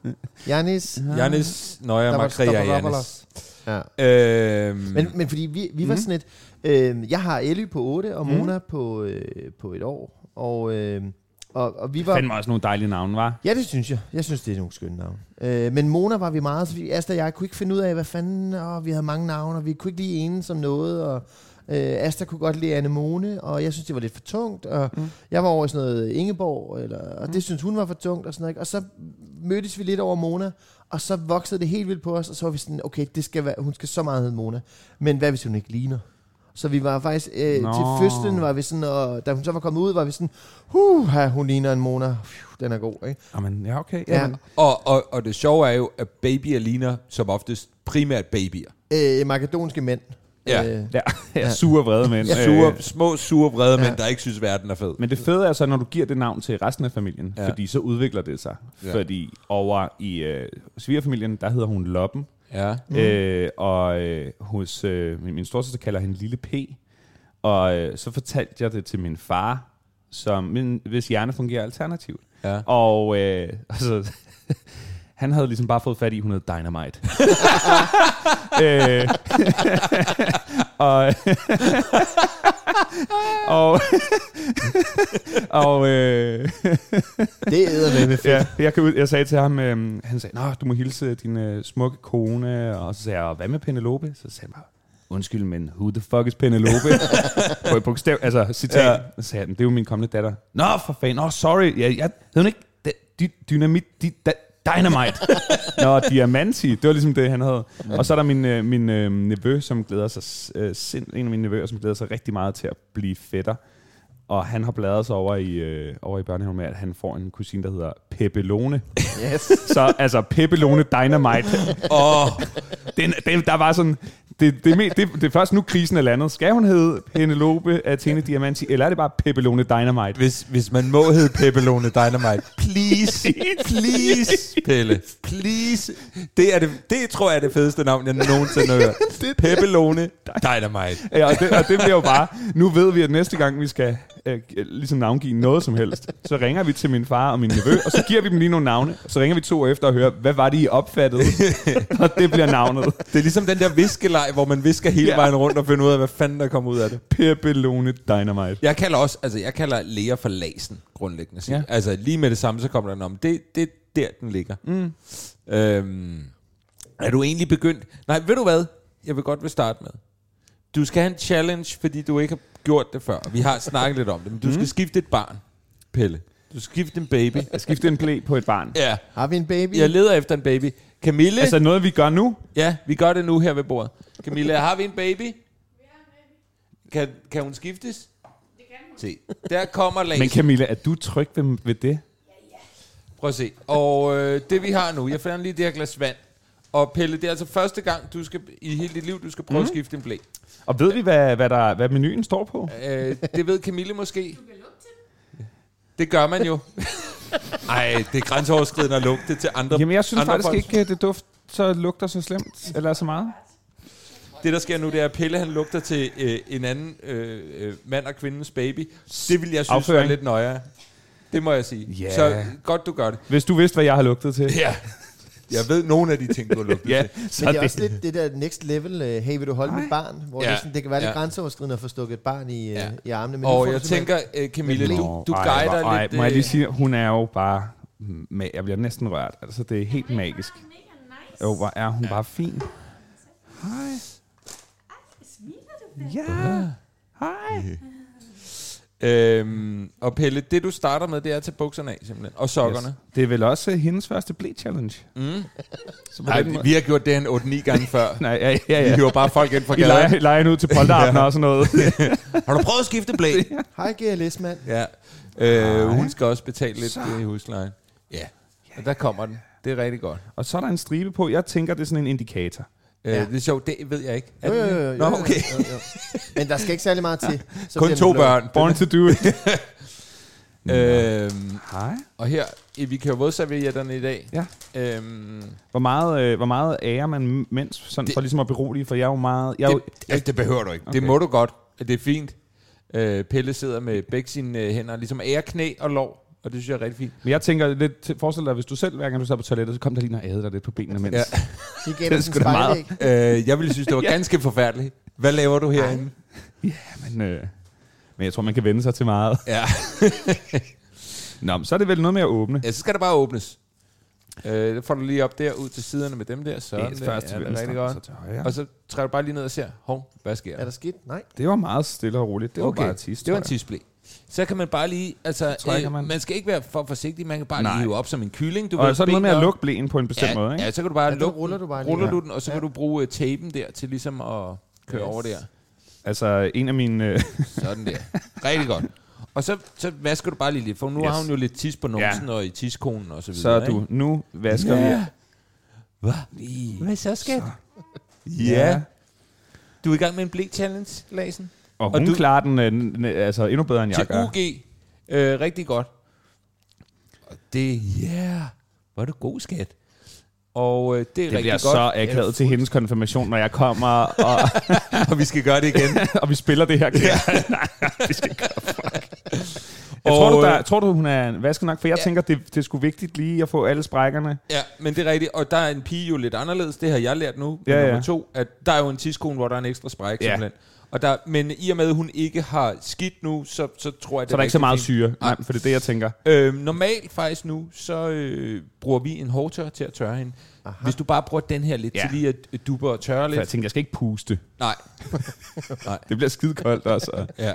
Janis. Janis. Nøjer Makria Janis. Ja. Øhm. Men, men fordi vi, vi var mm. sådan et... Øh, jeg har Elly på otte, og Mona mm. på, øh, på et år. Og... Øh, Og, og vi var... Det fandt også nogle dejlige navne, var? Ja, det synes jeg. Jeg synes, det er nogle skønne navne. Øh, men Mona var vi meget, så vi, Asta og jeg kunne ikke finde ud af, hvad fanden, og vi havde mange navne, og vi kunne ikke lige enes om noget, og øh, Asta kunne godt lide Anemone, og jeg synes, det var lidt for tungt, og mm. jeg var over i sådan noget Ingeborg, eller, og mm. det synes hun var for tungt, og sådan noget, og så mødtes vi lidt over Mona, og så voksede det helt vildt på os, og så var vi sådan, okay, det skal være, hun skal så meget hedde Mona, men hvad hvis hun ikke ligner? Så vi var faktisk, øh, til fødslen var vi sådan, og da hun så var kommet ud, var vi sådan, huh, hun ligner en Mona, den er god, ikke? Jamen, ja, okay. Ja. Jamen. Og, og, og det sjove er jo, at babyer ligner som oftest primært babyer. Øh, makedonske mænd. Ja, øh, ja. ja sure, vrede mænd. Ja. Sure, små, sure, vrede ja. mænd, der ikke synes, verden er fed. Men det fede er så, når du giver det navn til resten af familien, ja. fordi så udvikler det sig. Ja. Fordi over i øh, svigerfamilien, der hedder hun Loppen. Ja. Mm. Øh, og øh, hos øh, min, min storsøster kalder hende Lille P. Og øh, så fortalte jeg det til min far, som min, hvis hjerne fungerer alternativt. Ja. Og øh, altså, han havde ligesom bare fået fat i, hun hed Dynamite. øh, og og og øh, det er med fedt. Ja, jeg, kan, jeg sagde til ham, øh, han sagde, nå, du må hilse din øh, smukke kone, og så sagde jeg, hvad med Penelope? Så sagde han bare, undskyld, men who the fuck is Penelope? På et bogstav, altså citat. Ja. Så sagde han, det er jo min kommende datter. Nå, for fanden, nå, oh, sorry, jeg, jeg havde hun ikke, dy, dynamit, dy, dynamite. Nå, diamanti, det var ligesom det, han havde. Mm. Og så er der min, øh, min øh, nevø, som glæder sig, øh, sind, en af mine nevøer, som glæder sig rigtig meget til at blive fætter. Og han har bladret sig over i, øh, over i børnehaven med, at han får en kusine, der hedder Pepelone. Yes. Så altså Pepelone Dynamite. Åh, oh. den, den, der var sådan... Det, det, det, det, det er først nu, krisen er landet. Skal hun hedde Penelope Athene Diamanti, eller er det bare Pepelone Dynamite? Hvis, hvis man må hedde Pepelone Dynamite, please, please, Pelle, please. Det, er det, det tror jeg er det fedeste navn, jeg nogensinde har hørt. Pepelone Dynamite. Ja, og det, og det bliver jo bare... Nu ved vi, at næste gang vi skal øh, ligesom navngive noget som helst, så ringer vi til min far og min nevø, og så giver vi dem lige nogle navne, og så ringer vi to år efter og hører, hvad var det, I opfattede? Og det bliver navnet. Det er ligesom den der viskeleg, hvor man visker hele vejen rundt og finder ud af, hvad fanden der kommer ud af det. Pepelone Dynamite. Jeg kalder også, altså jeg kalder Lea for Lasen, grundlæggende. Ja. Altså lige med det samme, så kommer der om. Det, det er der, den ligger. Mm. Øhm, er du egentlig begyndt? Nej, ved du hvad? Jeg vil godt vil starte med. Du skal have en challenge, fordi du ikke har gjort det før. Vi har snakket lidt om det, men du mm. skal skifte et barn, Pelle. Du skal skifte en baby. Jeg skifte en blæ på et barn. Ja. Har vi en baby? Jeg leder efter en baby. Camille? Altså noget, vi gør nu? Ja, vi gør det nu her ved bordet. Camille, har vi en baby? Vi har en baby. Kan, kan hun skiftes? Det kan hun. Se, der kommer Lasen. Men Camille, er du tryg ved, ved det? Ja, ja. Prøv at se. Og øh, det vi har nu, jeg finder lige det her glas vand. Og Pelle, det er altså første gang, du skal i hele dit liv, du skal prøve mm. at skifte en blæ. Og ved vi, hvad, hvad, der, hvad menuen står på? Øh, det ved Camille måske. Du kan lugte det. Det gør man jo. Ej, det er grænseoverskridende at lugte til andre. Jamen, jeg synes faktisk folk. ikke, det duft så lugter så slemt, eller så meget. Det, der sker nu, det er, at Pelle, han lugter til øh, en anden øh, mand og kvindens baby. Det vil jeg synes Afføring. var lidt nøjere. Det må jeg sige. Yeah. Så godt, du gør det. Hvis du vidste, hvad jeg har lugtet til. Ja. Jeg ved nogle af de ting, du har lugtet Ja, til. Men det er også lidt det der next level, uh, hey, vil du holde mit barn? Hvor Ja. det, sådan, det kan være lidt Ja. grænseoverskridende at få stukket et barn i, uh, Ja. i armene. Men nu Og får jeg du simpelthen- tænker, uh, Camille, Men du, du Ej, guider ej, lidt... Må jeg lige øh, sige, hun er jo bare... Ma- jeg bliver næsten rørt. Altså, det er helt magisk. Jo, hvor er hun bare fin. Hej. Ja. Hej. Øhm, og Pelle, det du starter med, det er at tage bukserne af, simpelthen. Og sokkerne. Yes. Det er vel også uh, hendes første ble-challenge. Mm. Så på Nej, den måde- vi har gjort det en otte ni gange før. Nej, ja, ja, Vi ja. hiver bare folk ind fra I leger, gaden. leger ud til polterappen og sådan noget. Har du prøvet at skifte blæ? Hej, G L S, mand. Ja. Øh, Hej. hun skal også betale lidt Så. i huslejen. Ja. Og der kommer den. Det er rigtig godt. Og så er der en stribe på. Jeg tænker, det er sådan en indikator. Øh, Ja. Det er sjovt, det ved jeg ikke. Er Jo, jo, det jo, det? jo, Nå, jo, okay. jo, jo. Men der skal ikke særlig meget til. Så Kun bliver to den blå. børn. Born to do it. Øhm, Hej. og her, vi kan jo vådservietterne i dag. Ja. Øhm, Hvor meget, øh, hvor meget ærer man mens, sådan Det- for ligesom at berolige, for jeg er jo meget... Jeg er jo, det, altså, det behøver du ikke. Okay. Det Okay. må du godt. Det er fint. Øh, Pelle sidder med begge sine øh, hænder, ligesom ære, knæ og lår. Og det synes jeg er rigtig fint. men jeg tænker lidt, til- forestil dig, hvis du selv, hver gang du sad på toilettet, så kom der lige noget æde dig lidt på benene, mens... Ja. De gav Det er dig sgu sådan da en meget. spejlæg. Øh, jeg ville synes, det var ganske forfærdeligt. Hvad laver du herinde? Men, øh, men jeg tror, man kan vende sig til meget. Ja. Nå, men så er det vel noget med at åbne. ja, så skal der bare åbnes. Øh, det får du lige op der, ud til siderne med dem der. Sådan Det der. er først Ja, til det er venstre, rigtig godt. så til højre. Og så træder du bare lige ned og ser, hov, hvad sker Er der? der skidt? Nej. Det var meget stille og roligt. Det var Okay, bare tis, det var en tror jeg. tidsblæ. Så kan man bare lige, altså, Trækker øh, man. man skal ikke være for forsigtig, man kan bare Nej. lige hive op som en kylling. Du Og ved, så er det noget med at benene op. lukke blæen på en bestemt ja, måde, ikke? Ja, så kan du bare Ja, den lukke ruller den, du bare lige. ruller Ja. du den, og så Ja. kan du bruge uh, tapen der til ligesom at køre Yes. over der. Altså, en af mine... Øh, Sådan der. Rigtig godt. Og så, så vasker du bare lige lidt, for nu yes. Yes. har hun jo lidt tis på numsen Ja. og i tiskonen og så videre. så er du... Nu vasker vi... Ja. Hvad? Hvad så, skat? Ja. Ja. Du er i gang med en blæk-challenge, Lasen? Og hun du- du, klarer den øh, n- altså endnu bedre, end jeg Til gør. U G. Øh, rigtig godt. Og det, ja, yeah. Hvor er du god, skat. Og øh, det er Det rigtig bliver godt. så akavet til hendes konfirmation, når jeg kommer, og, Og vi skal gøre det igen. og vi spiller det her. Ja. Nej, vi skal gøre fuck. Jeg Og, tror, du, øh, der, tror du, hun er vasket nok? For jeg Ja. tænker, det, det er sgu vigtigt lige at få alle sprækkerne. Ja, men det er rigtigt. Og der er en pige jo lidt anderledes. Det har jeg lært nu. Ja, Ja, ja. nummer to, at der er jo en tidskone, hvor der er en ekstra spræk. Ja. Simpelthen. Og der, men i og med, at hun ikke har skidt nu, så, så tror jeg, det Så er der ikke så rigtig meget fint. syre. Nej, for det er det, jeg tænker. Øhm, normalt faktisk nu, så øh, bruger vi en hårdtør til at tørre hende. Aha. Hvis du bare bruger den her lidt Ja. til lige at øh, dubbe og tørre For jeg lidt. tænker, jeg skal ikke puste. Nej. Det bliver skide koldt også. Ja.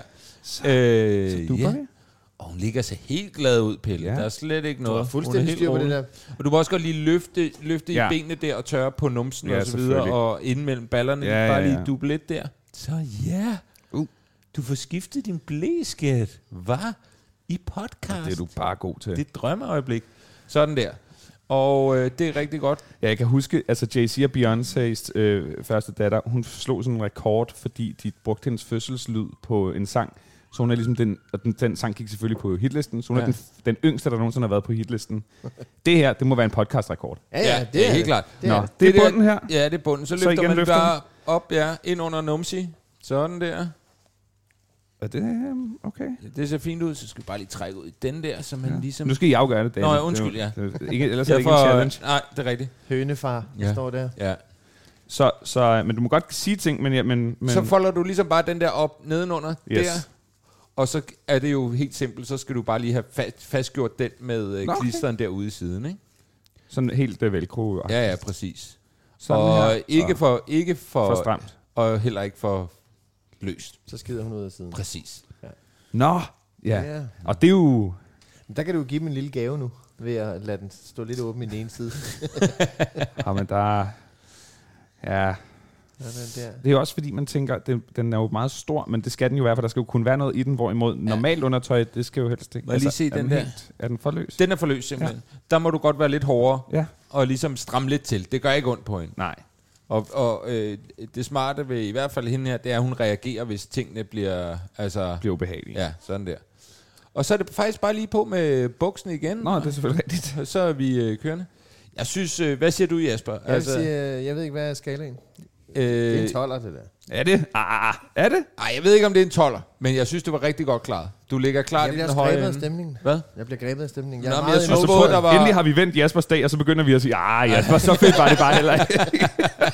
Øh, Så duber ja. vi. Og hun ligger sig helt glad ud, Pelle. Ja. Der er slet ikke Du har noget. fuldstændig Hun er helt styr på det rolig. der. Og du må også godt lige løfte, løfte Ja. i benene der og tørre på numsen Ja, og så videre. selvfølgelig. Og inden mellem ballerne, Ja, bare ja, lige ja. dubbe lidt der. Så ja. Uh. Du får skiftet din blæskat. Hvad? I podcast. Det er du bare god til. Det er et drømmeøjeblik. Sådan der. Og øh, det er rigtig godt. Ja, jeg kan huske, altså Jay-Z og Beyoncé's øh, første datter, hun slog sådan en rekord, fordi de brugte hendes fødselslyd på en sang. Så hun er ligesom den, og den, den sang gik selvfølgelig på hitlisten, så hun Ja. er den, den yngste, der nogensinde har været på hitlisten. Det her, det må være en podcast-rekord. Ja, ja, det, det er helt klart. Det Nå, er det, det. det er der- bunden her. Ja, det er bunden. Så Så løfter igen man løfter bare op, ja, ind under numsi. Sådan der. Er det øhm, okay? Det ser fint ud, så skal vi bare lige trække ud i den der, så man Ja. ligesom... Nu skal I afgøre det, Daniel. Nå, ja, undskyld, ja. Det er jo- ikke, ellers er det ikke Derfor- en challenge. Nej, det er rigtigt. Hønefar, Ja. der står der. Ja. Så, så, men du må godt sige ting, men... Ja, men, men Så folder du ligesom bare den der op nedenunder Yes. der. Og så er det jo helt simpelt, så skal du bare lige have fast, fastgjort den med øh, Nå, okay. klisteren derude i siden, ikke? sådan helt uh, velcro. Ja, ja, præcis. Sådan og her. ikke Og for, ikke for, for stramt. og heller ikke for løst. Så skider hun ud af siden. Præcis. Nå, ja. Ja. Og det er jo... Men der kan du jo give dem en lille gave nu, ved at lade den stå lidt åben i den ene side. Ja, men der... Ja... Ja, den der. Det er jo også fordi, man tænker, den, den er jo meget stor, men det skal den jo være, for der skal jo kun være noget i den, hvorimod ja. normalt undertøj, det skal jo helst ikke. Må jeg lige se er den, den der? Helt, er den for løs? Den er for løs, simpelthen. Ja. Der må du godt være lidt hårdere, ja. og ligesom stramme lidt til. Det gør ikke ondt på hende. Nej. Og, og øh, det smarte ved i hvert fald hende her, det er, at hun reagerer, hvis tingene bliver... Altså, bliver ubehagelige. Ja, sådan der. Og så er det faktisk bare lige på med buksen igen. Nå, det er selvfølgelig rigtigt. Så er vi øh, kørende. Jeg synes... Øh, hvad siger du, Jesper? Jeg, altså, siger, jeg ved ikke, hvad er skalaen? Øh, det er en tolver, det der. Er det? Ah, er det? Nej, jeg ved ikke, om det er en tolver, men jeg synes, det var rigtig godt klaret. Du ligger klart i den høje Jeg bliver grebet af ende. stemningen. Hvad? Jeg bliver grebet af stemningen. Jeg Nå, er men meget jeg synes, imod- både, der var... Endelig har vi vendt Jaspers dag, og så begynder vi at sige, ah, Jasper, så fedt var det bare heller ikke.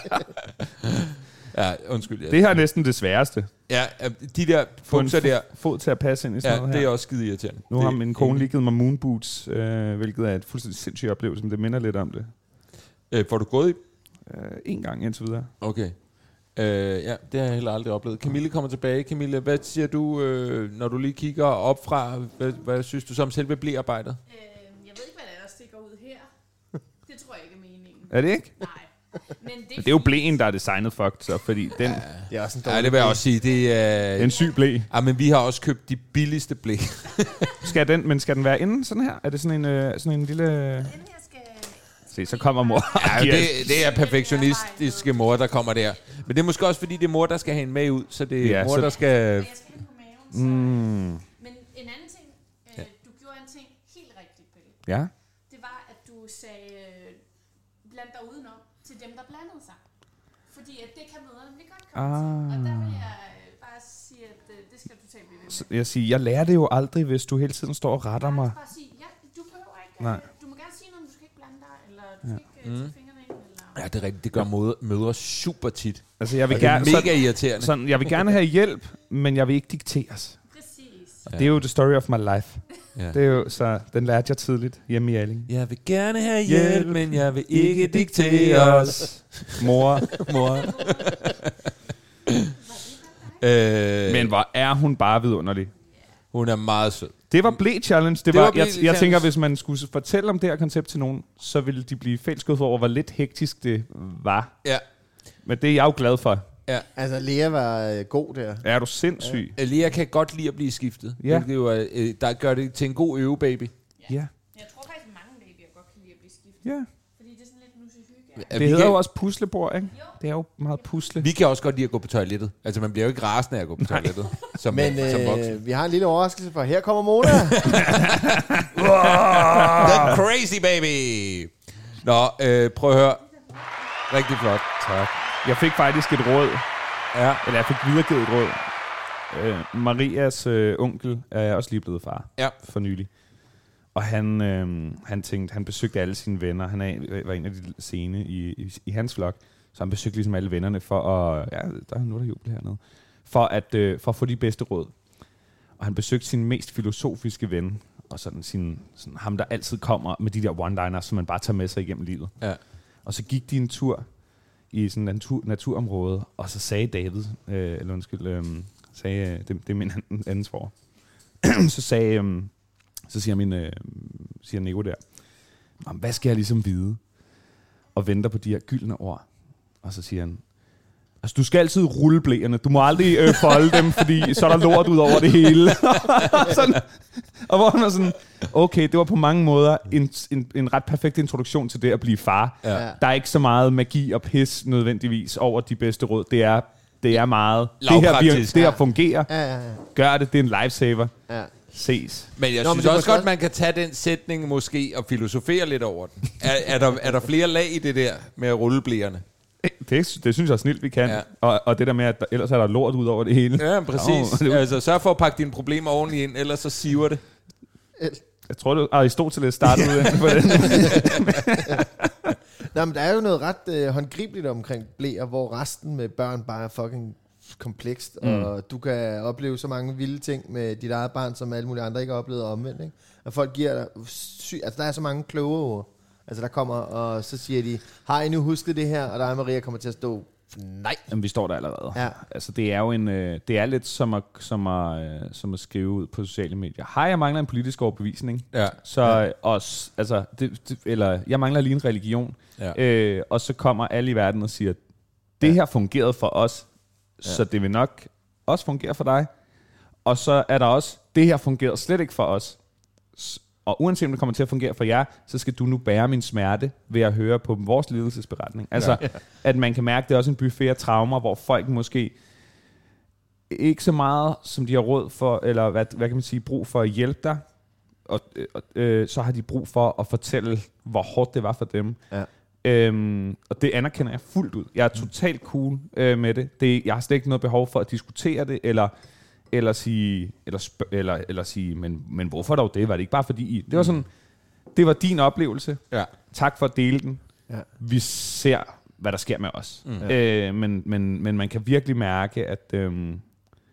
Ja, undskyld. Jasper. Det her er næsten det sværeste. Ja, de der bukser der... Fod til at passe ind i sådan Ja, noget det her. er også skide irriterende. Nu det har min kone lige givet mig moonboots, øh, hvilket er et fuldstændig sindssygt oplevelse, men det minder lidt om det. Øh, får du gået i? Øh, en gang indtil videre. Okay. Øh, ja, det har jeg heller aldrig oplevet. Camille kommer tilbage. Camille, hvad siger du, øh, når du lige kigger op fra? Hvad, hvad synes du som selve blæarbejdet? Øh, jeg ved ikke, hvad der, der stikker ud her. Det tror jeg ikke er meningen. Er det ikke? Nej. Men det, Det er jo blæen, der er designet fucked, så fordi den... Det er også en Ja, dårlig det vil jeg idé. også sige. Det er En syg blæ. Ja, men vi har også købt de billigste blæ. Skal den, men skal den være inde sådan her? Er det sådan en, øh, sådan en lille... Den her skal... Se, så kommer mor. Ja, det, det er perfektionistiske mor, der kommer der. Men det er måske også, fordi det er mor, der skal have en med ud. Så det er Ja, mor, så- der skal... Jeg skal ind på maven, så... Mm. Men en anden ting, øh, Ja. du gjorde en ting helt rigtigt, Pelle. Ja. Det var, at du sagde, øh, bland dig udenom til dem, der blandede sig. Fordi at det kan møderne nemlig godt komme Ah. til. Og der vil jeg øh, bare sige, at øh, det skal du tage blive ved Så med. jeg siger, jeg lærer det jo aldrig, hvis du hele tiden står og retter mig. Bare sige, ja, du behøver ikke... Nej. Øh, du må gerne sige noget, men du skal ikke blande dig, eller du skal ikke øh, tage fingrene ind, eller... Ja, det er rigtigt. Det gør mødre, mødre super tit. Altså, jeg vil Og det er gerne, mega sådan, irriterende. sådan, jeg vil gerne have hjælp, men jeg vil ikke dikteres. Præcis. Og det er jo the story of my life. Ja. Det er jo, så den lærte jeg tidligt hjemme i Alling. Jeg vil gerne have Hjælp, hjælp, men jeg vil ikke dikteres. Mor. Mor. øh, Men hvor er hun bare vidunderlig. hun er meget sød. Det var blæ-challenge. Det Det var, var jeg, ble-challenge. jeg tænker, hvis man skulle fortælle om det her koncept til nogen, så ville de blive fælleskudt over, hvor lidt hektisk det var. Ja. Men det er jeg jo glad for. Altså, Lea var øh, god der. Er du sindssyg? Lea kan godt lide at blive skiftet. Ja. Hvilket jo er, øh, der gør det til en god øvebaby. Ja. Jeg tror faktisk, mange babyer godt kan lide at blive skiftet. Ja. Fordi det er sådan lidt nusse-hygge. Ja, Det vi, hedder kan, jo også puslebord, ikke? Det er jo meget pusle. vi kan også godt lide at gå på toilettet. Altså, man bliver jo ikke rasende af at gå på toilettet. Som, Men som voksen. øh, vi har en lille overraskelse, for her kommer Mona. The crazy baby! Nå, øh, prøv at høre. Rigtig flot. Tak. Jeg fik faktisk et råd. Ja. Eller jeg fik videregivet et råd. Øh, Marias øh, onkel er også lige blevet far. Ja. For nylig. Og han, øh, han tænkte, han besøgte alle sine venner. Han er, var en af de sene i, i, i hans flok. Så han besøgte ligesom alle vennerne for at... Ja, der er nu der jubel hernede. For at, øh, for at få de bedste råd. Og han besøgte sin mest filosofiske ven. Og sådan, sin, sådan ham, der altid kommer med de der one-liners, som man bare tager med sig igennem livet. Ja. Og så gik de en tur i sådan et natur, naturområde, og så sagde David, øh, eller undskyld, øh, sagde, øh, det, det er min anden, anden svor. så sagde, øh, så siger min, øh, siger Nico der, hvad skal jeg ligesom vide? Og venter på de her gyldne ord. Og så siger han, altså du skal altid rulle blæerne, du må aldrig øh, folde dem, fordi så er der lort ud over det hele. sådan, og hvor han var sådan, okay, det var på mange måder en, en, en ret perfekt introduktion til det at blive far. Ja. Der er ikke så meget magi og pis nødvendigvis over de bedste råd. Det er, det er meget, det her, vir- Lavpraktisk. det her fungerer. Ja, ja, ja. Gør det, det er en lifesaver. ja. Ses. Men jeg Nå, Nå, men synes det er også måske godt, man kan tage den sætning måske og filosofere lidt over den. Er, er, der, er der flere lag i det der med at rulle blæerne? Det, det synes jeg er snilt, vi kan. Ja. Og, og det der med, at der, ellers er der lort ud over det hele. Ja, præcis. Oh, det, Altså, sørg for at pakke dine problemer ordentligt ind, ellers så siver det. jeg tror, det Aristoteles startede ud på den. Nå, men der er jo noget ret øh, håndgribeligt omkring blæer, hvor resten med børn bare er fucking komplekst, mm. og du kan opleve så mange vilde ting med dit eget barn, som alle mulige andre ikke har oplevet omvendt, ikke? Og folk giver dig syg... Altså, der er så mange kloge ord. Altså, der kommer, og så siger de, har I nu husket det her? Og der er Maria kommer til at stå, nej. Jamen, vi står der allerede. Ja. Altså, det er jo en, øh, det er lidt som at, som, at, øh, som at skrive ud på sociale medier. Har jeg mangler en politisk overbevisning? Ja. Så ja. Også, altså, det, det, eller jeg mangler lige en religion. Ja. Øh, og så kommer alle i verden og siger, Det Ja. her fungerede for os, ja. så det vil nok også fungere for dig. Og så er der også, det her fungerede slet ikke for os. Og uanset om det kommer til at fungere for jer, så skal du nu bære min smerte ved at høre på vores lidelsesberetning. Altså, ja. at man kan mærke, det er også en buffet af traumer, hvor folk måske ikke så meget, som de har råd for, eller hvad, hvad kan man sige, brug for at hjælpe dig, og øh, så har de brug for at fortælle, hvor hårdt det var for dem. Ja. Øhm, og det anerkender jeg fuldt ud. Jeg er totalt cool øh, med det. det. Jeg har slet ikke noget behov for at diskutere det, eller eller sige, eller, sp- eller, eller sige men, men hvorfor dog det? Var det ikke bare fordi I... Det var sådan, det var din oplevelse. Ja. Tak for at dele den. Ja. Vi ser, hvad der sker med os. Mm. Øh, men, men, men man kan virkelig mærke, at, øhm,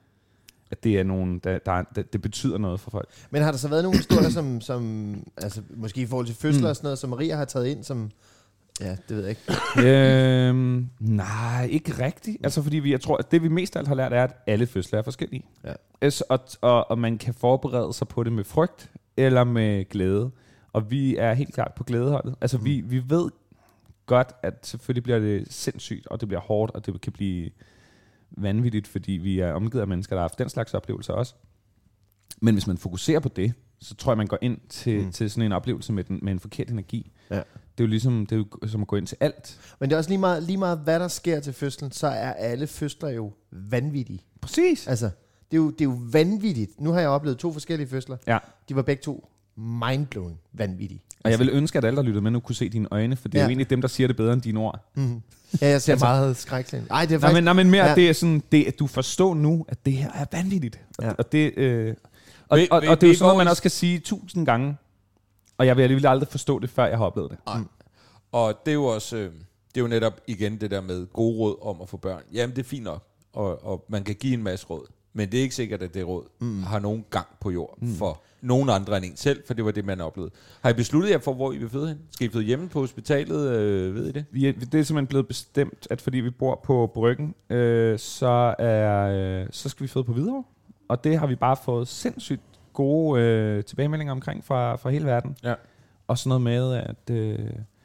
at det er nogen, der, der, der, det betyder noget for folk. Men har der så været nogle historier, som, som altså, måske i forhold til fødsler mm. og sådan noget, som Maria har taget ind, som... Ja, det ved jeg ikke. øhm, nej, ikke rigtigt. Altså, fordi vi, jeg tror, at det vi mest af alt har lært, er, at alle fødsler er forskellige. Ja. Altså, og, og, og man kan forberede sig på det med frygt eller med glæde. Og vi er helt klart på glædeholdet. Altså, mm. vi, vi ved godt, at selvfølgelig bliver det sindssygt, og det bliver hårdt, og det kan blive vanvittigt, fordi vi er omgivet af mennesker, der har haft den slags oplevelser også. Men hvis man fokuserer på det, så tror jeg, man går ind til, mm. til sådan en oplevelse med, den, med en forkert energi. Ja. Det er jo ligesom det er jo som at gå ind til alt. Men det er også lige meget, lige meget, hvad der sker til fødslen, så er alle fødsler jo vanvittige. Præcis. Altså, det er jo, det er jo vanvittigt. Nu har jeg oplevet to forskellige fødsler. Ja. De var begge to mindblowing vanvittige. Og jeg vil ønske, at alle, der lyttede med, nu kunne se dine øjne, for det er ja. jo egentlig dem, der siger det bedre end dine ord. Mm-hmm. Ja, jeg ser altså, meget skrækkeligt. Nej, det er faktisk... Nej, men, nej, men mere, ja. det er sådan, det, at du forstår nu, at det her er vanvittigt. Ja. Og det, øh, og, og, og, og det er jo sådan noget, man også kan sige tusind gange. Og jeg vil alligevel aldrig forstå det, før jeg har oplevet det. Nej. Og det er jo også, øh, det er jo netop igen det der med gode råd om at få børn. Jamen det er fint nok, og, og man kan give en masse råd. Men det er ikke sikkert, at det råd mm. har nogen gang på jord mm. for nogen andre end en selv, for det var det, man oplevede. Har I besluttet jer for, hvor I vil føde hen? Skal I føde hjemme på hospitalet? Øh, ved I det? Vi er, det er simpelthen blevet bestemt, at fordi vi bor på Bryggen, øh, så, er, øh, så skal vi føde på Hvidovre. Og det har vi bare fået sindssygt gode øh, tilbagemeldinger omkring fra, fra hele verden. Ja. Og sådan noget med, at... Øh,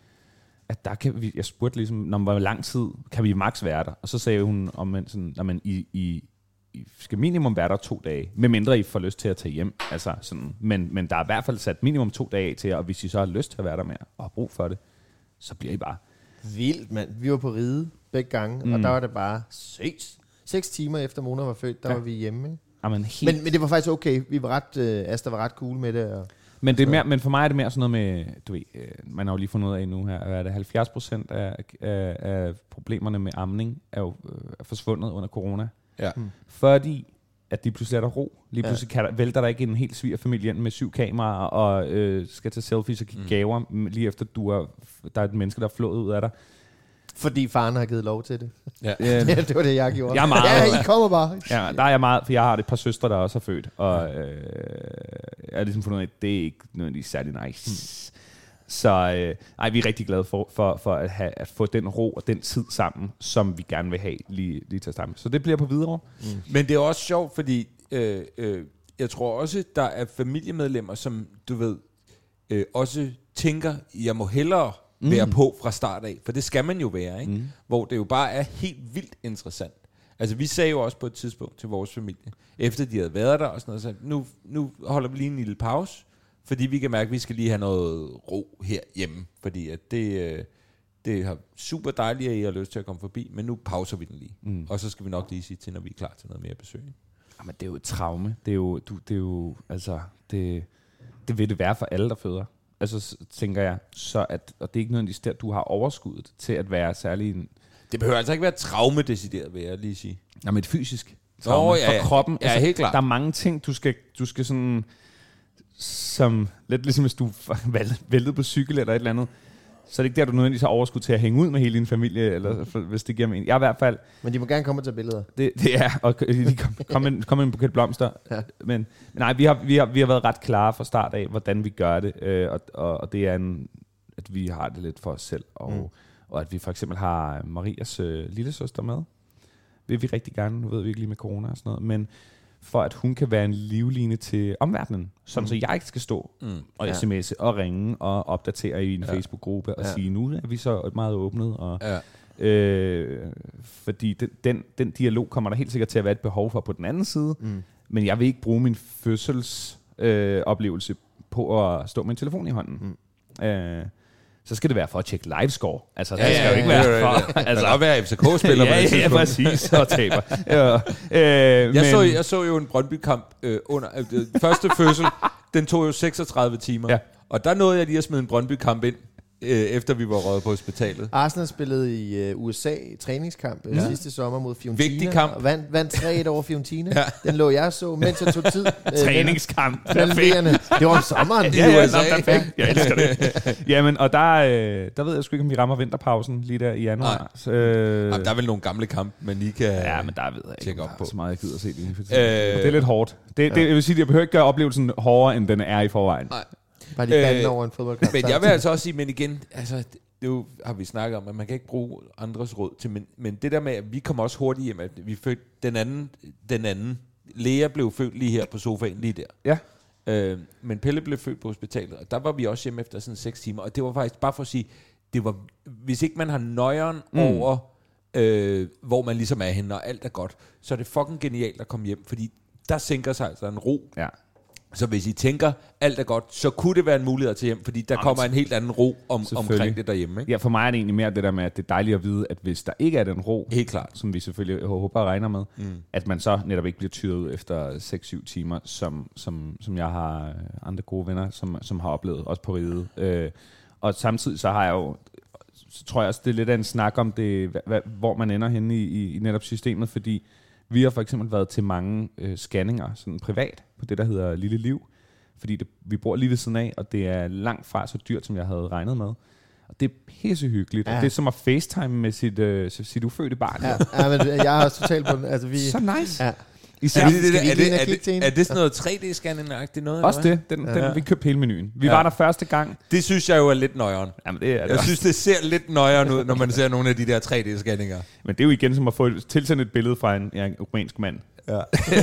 at der kan vi, jeg spurgte ligesom, når hvor lang tid kan vi max være der? Og så sagde hun, om man sådan, når man i, i, i skal minimum være der to dage, medmindre I får lyst til at tage hjem. Altså sådan, men, men der er i hvert fald sat minimum to dage af til, og hvis I så har lyst til at være der mere, og har brug for det, så bliver I bare. Vildt, mand. Vi var på ride begge gange, mm. og der var det bare seks, seks timer efter Mona var født, der ja. var vi hjemme. Ikke? Jamen, helt... men, men det var faktisk okay. Vi var ret, øh, Asta var ret cool med det, og Men, det er mere, men for mig er det mere sådan noget med, du ved, øh, man har jo lige fundet ud af nu her, at det halvfjerds procent af, af, af problemerne med amning er jo øh, er forsvundet under corona. Ja. Mm. Fordi at de pludselig er der ro. Lige pludselig kan der, vælter der ikke en helt svigerfamilie ind med syv kameraer og øh, skal tage selfies og give mm. gaver, lige efter du er, der er et menneske, der er flået ud af dig. Fordi faren har givet lov til det. Ja. ja, det var det, jeg gjorde. Jeg er meget, ja, I kommer bare. Ja, der er jeg meget, for jeg har et par søstre, der også er født, og øh, jeg har ligesom fundet ud af, at det er ikke nødvendigvis særlig nice. Mm. Så øh, ej, vi er rigtig glade for, for, for at, have, at få den ro og den tid sammen, som vi gerne vil have lige, lige til at starte med. Så det bliver på Hvidovre. Mm. Men det er også sjovt, fordi øh, øh, jeg tror også, der er familiemedlemmer, som du ved, øh, også tænker, jeg må hellere være mm. på fra start af, for det skal man jo være, ikke? Mm. Hvor det jo bare er helt vildt interessant. Altså vi sagde jo også på et tidspunkt til vores familie, efter de havde været der og sådan noget, så nu, nu holder vi lige en lille pause, fordi vi kan mærke, at vi skal lige have noget ro herhjemme, fordi at det, det er super dejligt, at I har lyst til at komme forbi, men nu pauser vi den lige. Mm. Og så skal vi nok lige sige til, når vi er klar til noget mere besøg. Jamen det er jo et traume. Det er jo, du, det er jo altså, det, det vil det være for alle, der føder. Altså tænker jeg, så at, og det er ikke nødvendigvis der, du har overskuddet til at være særlig en... Det behøver altså ikke være traumedecideret, vil jeg lige sige. Jamen et fysisk traume. Nå, ja, for kroppen. Ja, altså, helt klart. Der er mange ting, du skal, du skal sådan... Som lidt ligesom hvis du væltede på cykel eller et eller andet, så er det ikke der, du nødvendigvis har overskud til at hænge ud med hele din familie, eller for, hvis det giver mening. Jeg er i hvert fald... Men de må gerne komme og tage billeder. Det, det er, og de kom, kom, en, kom en buket blomster. Ja. Men nej, vi har, vi, har, vi har været ret klare fra start af, hvordan vi gør det, øh, og, og, og det er, en, at vi har det lidt for os selv, og, mm. og at vi for eksempel har Marias øh, lillesøster med. Vil vi rigtig gerne, nu ved vi ikke lige med corona og sådan noget, men for at hun kan være en livline til omverdenen, sådan mm. så jeg ikke skal stå mm. og ja. sms'e og ringe og opdatere i en ja. Facebook-gruppe og ja. sige, nu er vi så meget åbnet. Og, ja. Øh, fordi den, den, den dialog kommer der helt sikkert til at være et behov for på den anden side. Mm. Men jeg vil ikke bruge min fødsels øh, oplevelse på at stå med en telefon i hånden. Mm. Øh, så skal det være for at tjekke livescore. Altså, ja, det skal ja, jo ikke ja, være ja, for... ja. Altså, det kan være F C K-spiller. ja, ja, ja, præcis, og taber. ja, øh, jeg, men, så, jeg så jo en Brøndby-kamp øh, under... Øh, første fødsel, den tog jo seksogtredive timer. Ja. Og der nåede jeg lige at smide en Brøndby-kamp ind, øh, efter vi var røget på hospitalet. Arsenal spillede i øh, U S A i træningskamp ja. sidste sommer mod Fiorentina. Vigtig kamp. Og vandt, vandt tre et over Fiorentina. ja. Den lå jeg så, mens jeg tog tid. Øh, træningskamp. Det var om sommeren. ja, ja, nå, perfekt. Jeg elsker det. Jamen, og der, øh, der ved jeg sgu ikke, om vi rammer vinterpausen lige der i januar. Så, øh, Jamen, der er vel nogle gamle kampe, men I kan ja, men der ved jeg ikke, op på. Så meget, jeg gider at se det lige for tiden. Øh, det er lidt hårdt. Det, ja. det, jeg vil sige, at jeg behøver ikke gøre oplevelsen hårdere, end den er i forvejen. Nej. Bare de banden øh, over en fodboldkamp. Men jeg vil altså også sige, men igen, altså, det jo, har vi snakket om, at man kan ikke bruge andres råd til, men, men det der med, at vi kommer også hurtigt hjem, at vi fødte den anden, den anden. Lea blev født lige her på sofaen, lige der. Ja. Øh, men Pelle blev født på hospitalet, og der var vi også hjemme efter sådan seks timer, og det var faktisk bare for at sige, det var, hvis ikke man har nøjeren mm. over, øh, hvor man ligesom er henne, og alt er godt, så er det fucking genialt at komme hjem, fordi der sænker sig altså en ro. Ja. Så hvis I tænker, alt er godt, så kunne det være en mulighed til hjem, fordi der Jamen, kommer en helt anden ro om, omkring det derhjemme. Ikke? Ja, for mig er det egentlig mere det der med, at det er dejligt at vide, at hvis der ikke er den ro, helt klart, som vi selvfølgelig håber og regner med, mm. at man så netop ikke bliver tyret ud efter seks syv timer, som, som, som jeg har andre gode venner, som, som har oplevet, også på riget. Øh, og samtidig så har jeg jo, så tror jeg også, det er lidt af en snak om det, hvad, hvor man ender henne i, i, i netop systemet, fordi vi har for eksempel været til mange øh, scanninger, sådan privat, på det, der hedder Lille Liv. Fordi det, vi bor lige ved siden af, og det er langt fra så dyrt, som jeg havde regnet med. Og det er pissehyggeligt. Ja. Det er som at FaceTime med sit, øh, sit ufødte barn. Ja, ja, men jeg har også totalt på den. Altså, vi, så nice. Ja. Især, er, det, det, er, det, er, det, er det sådan noget tre D-scanning-agtigt noget? Også det. Den, ja. den, vi købte hele menuen. Vi ja. var der første gang. Det synes jeg jo er lidt nøjeren. Jamen, det er det jeg også. synes, det ser lidt nøjeren ud, når man ser nogle af de der tre D-scanninger. Men det er jo igen som at få tilsendt et billede fra en, ja, en ukrainsk mand. Ja.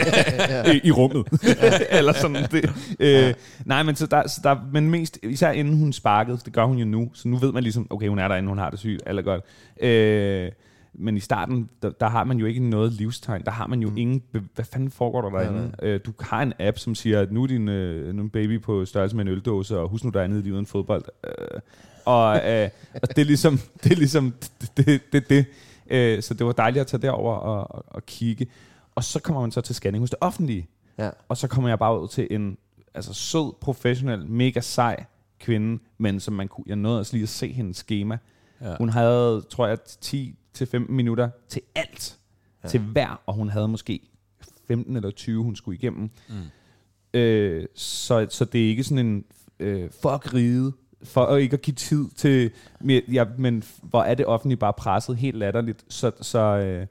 I, I rummet. Eller sådan det. Ja. Øh, nej, men så der, så der, men mest især inden hun sparkede, det gør hun jo nu, så nu ved man ligesom, okay, hun er der, inden hun har det sygt, eller godt. Øh, men i starten, der, der har man jo ikke noget livstegn. Der har man jo mm. ingen... Hvad fanden foregår der derinde? Ja, øh, du har en app, som siger, at nu er din øh, nu er baby på størrelse med en øldåse, og husk nu, der er andet i livet end fodbold. Øh, og, øh, og det er ligesom... Det er ligesom... Det, det, det, det. Øh, så det var dejligt at tage derover og, og, og kigge. Og så kommer man så til scanning hos det offentlige. Ja. Og så kommer jeg bare ud til en altså, sød, professionel, mega sej kvinde, men som man kunne... Jeg nåede også lige at se hendes schema. Ja. Hun havde, tror jeg, ti til femten minutter til alt. Ja. Til hver, og hun havde måske femten eller tyve, hun skulle igennem. Mm. Øh, så, så det er ikke sådan en øh, fuck ride, for ikke at give tid til... Ja, men hvor er det offentlige bare presset helt latterligt. Så, så, øh,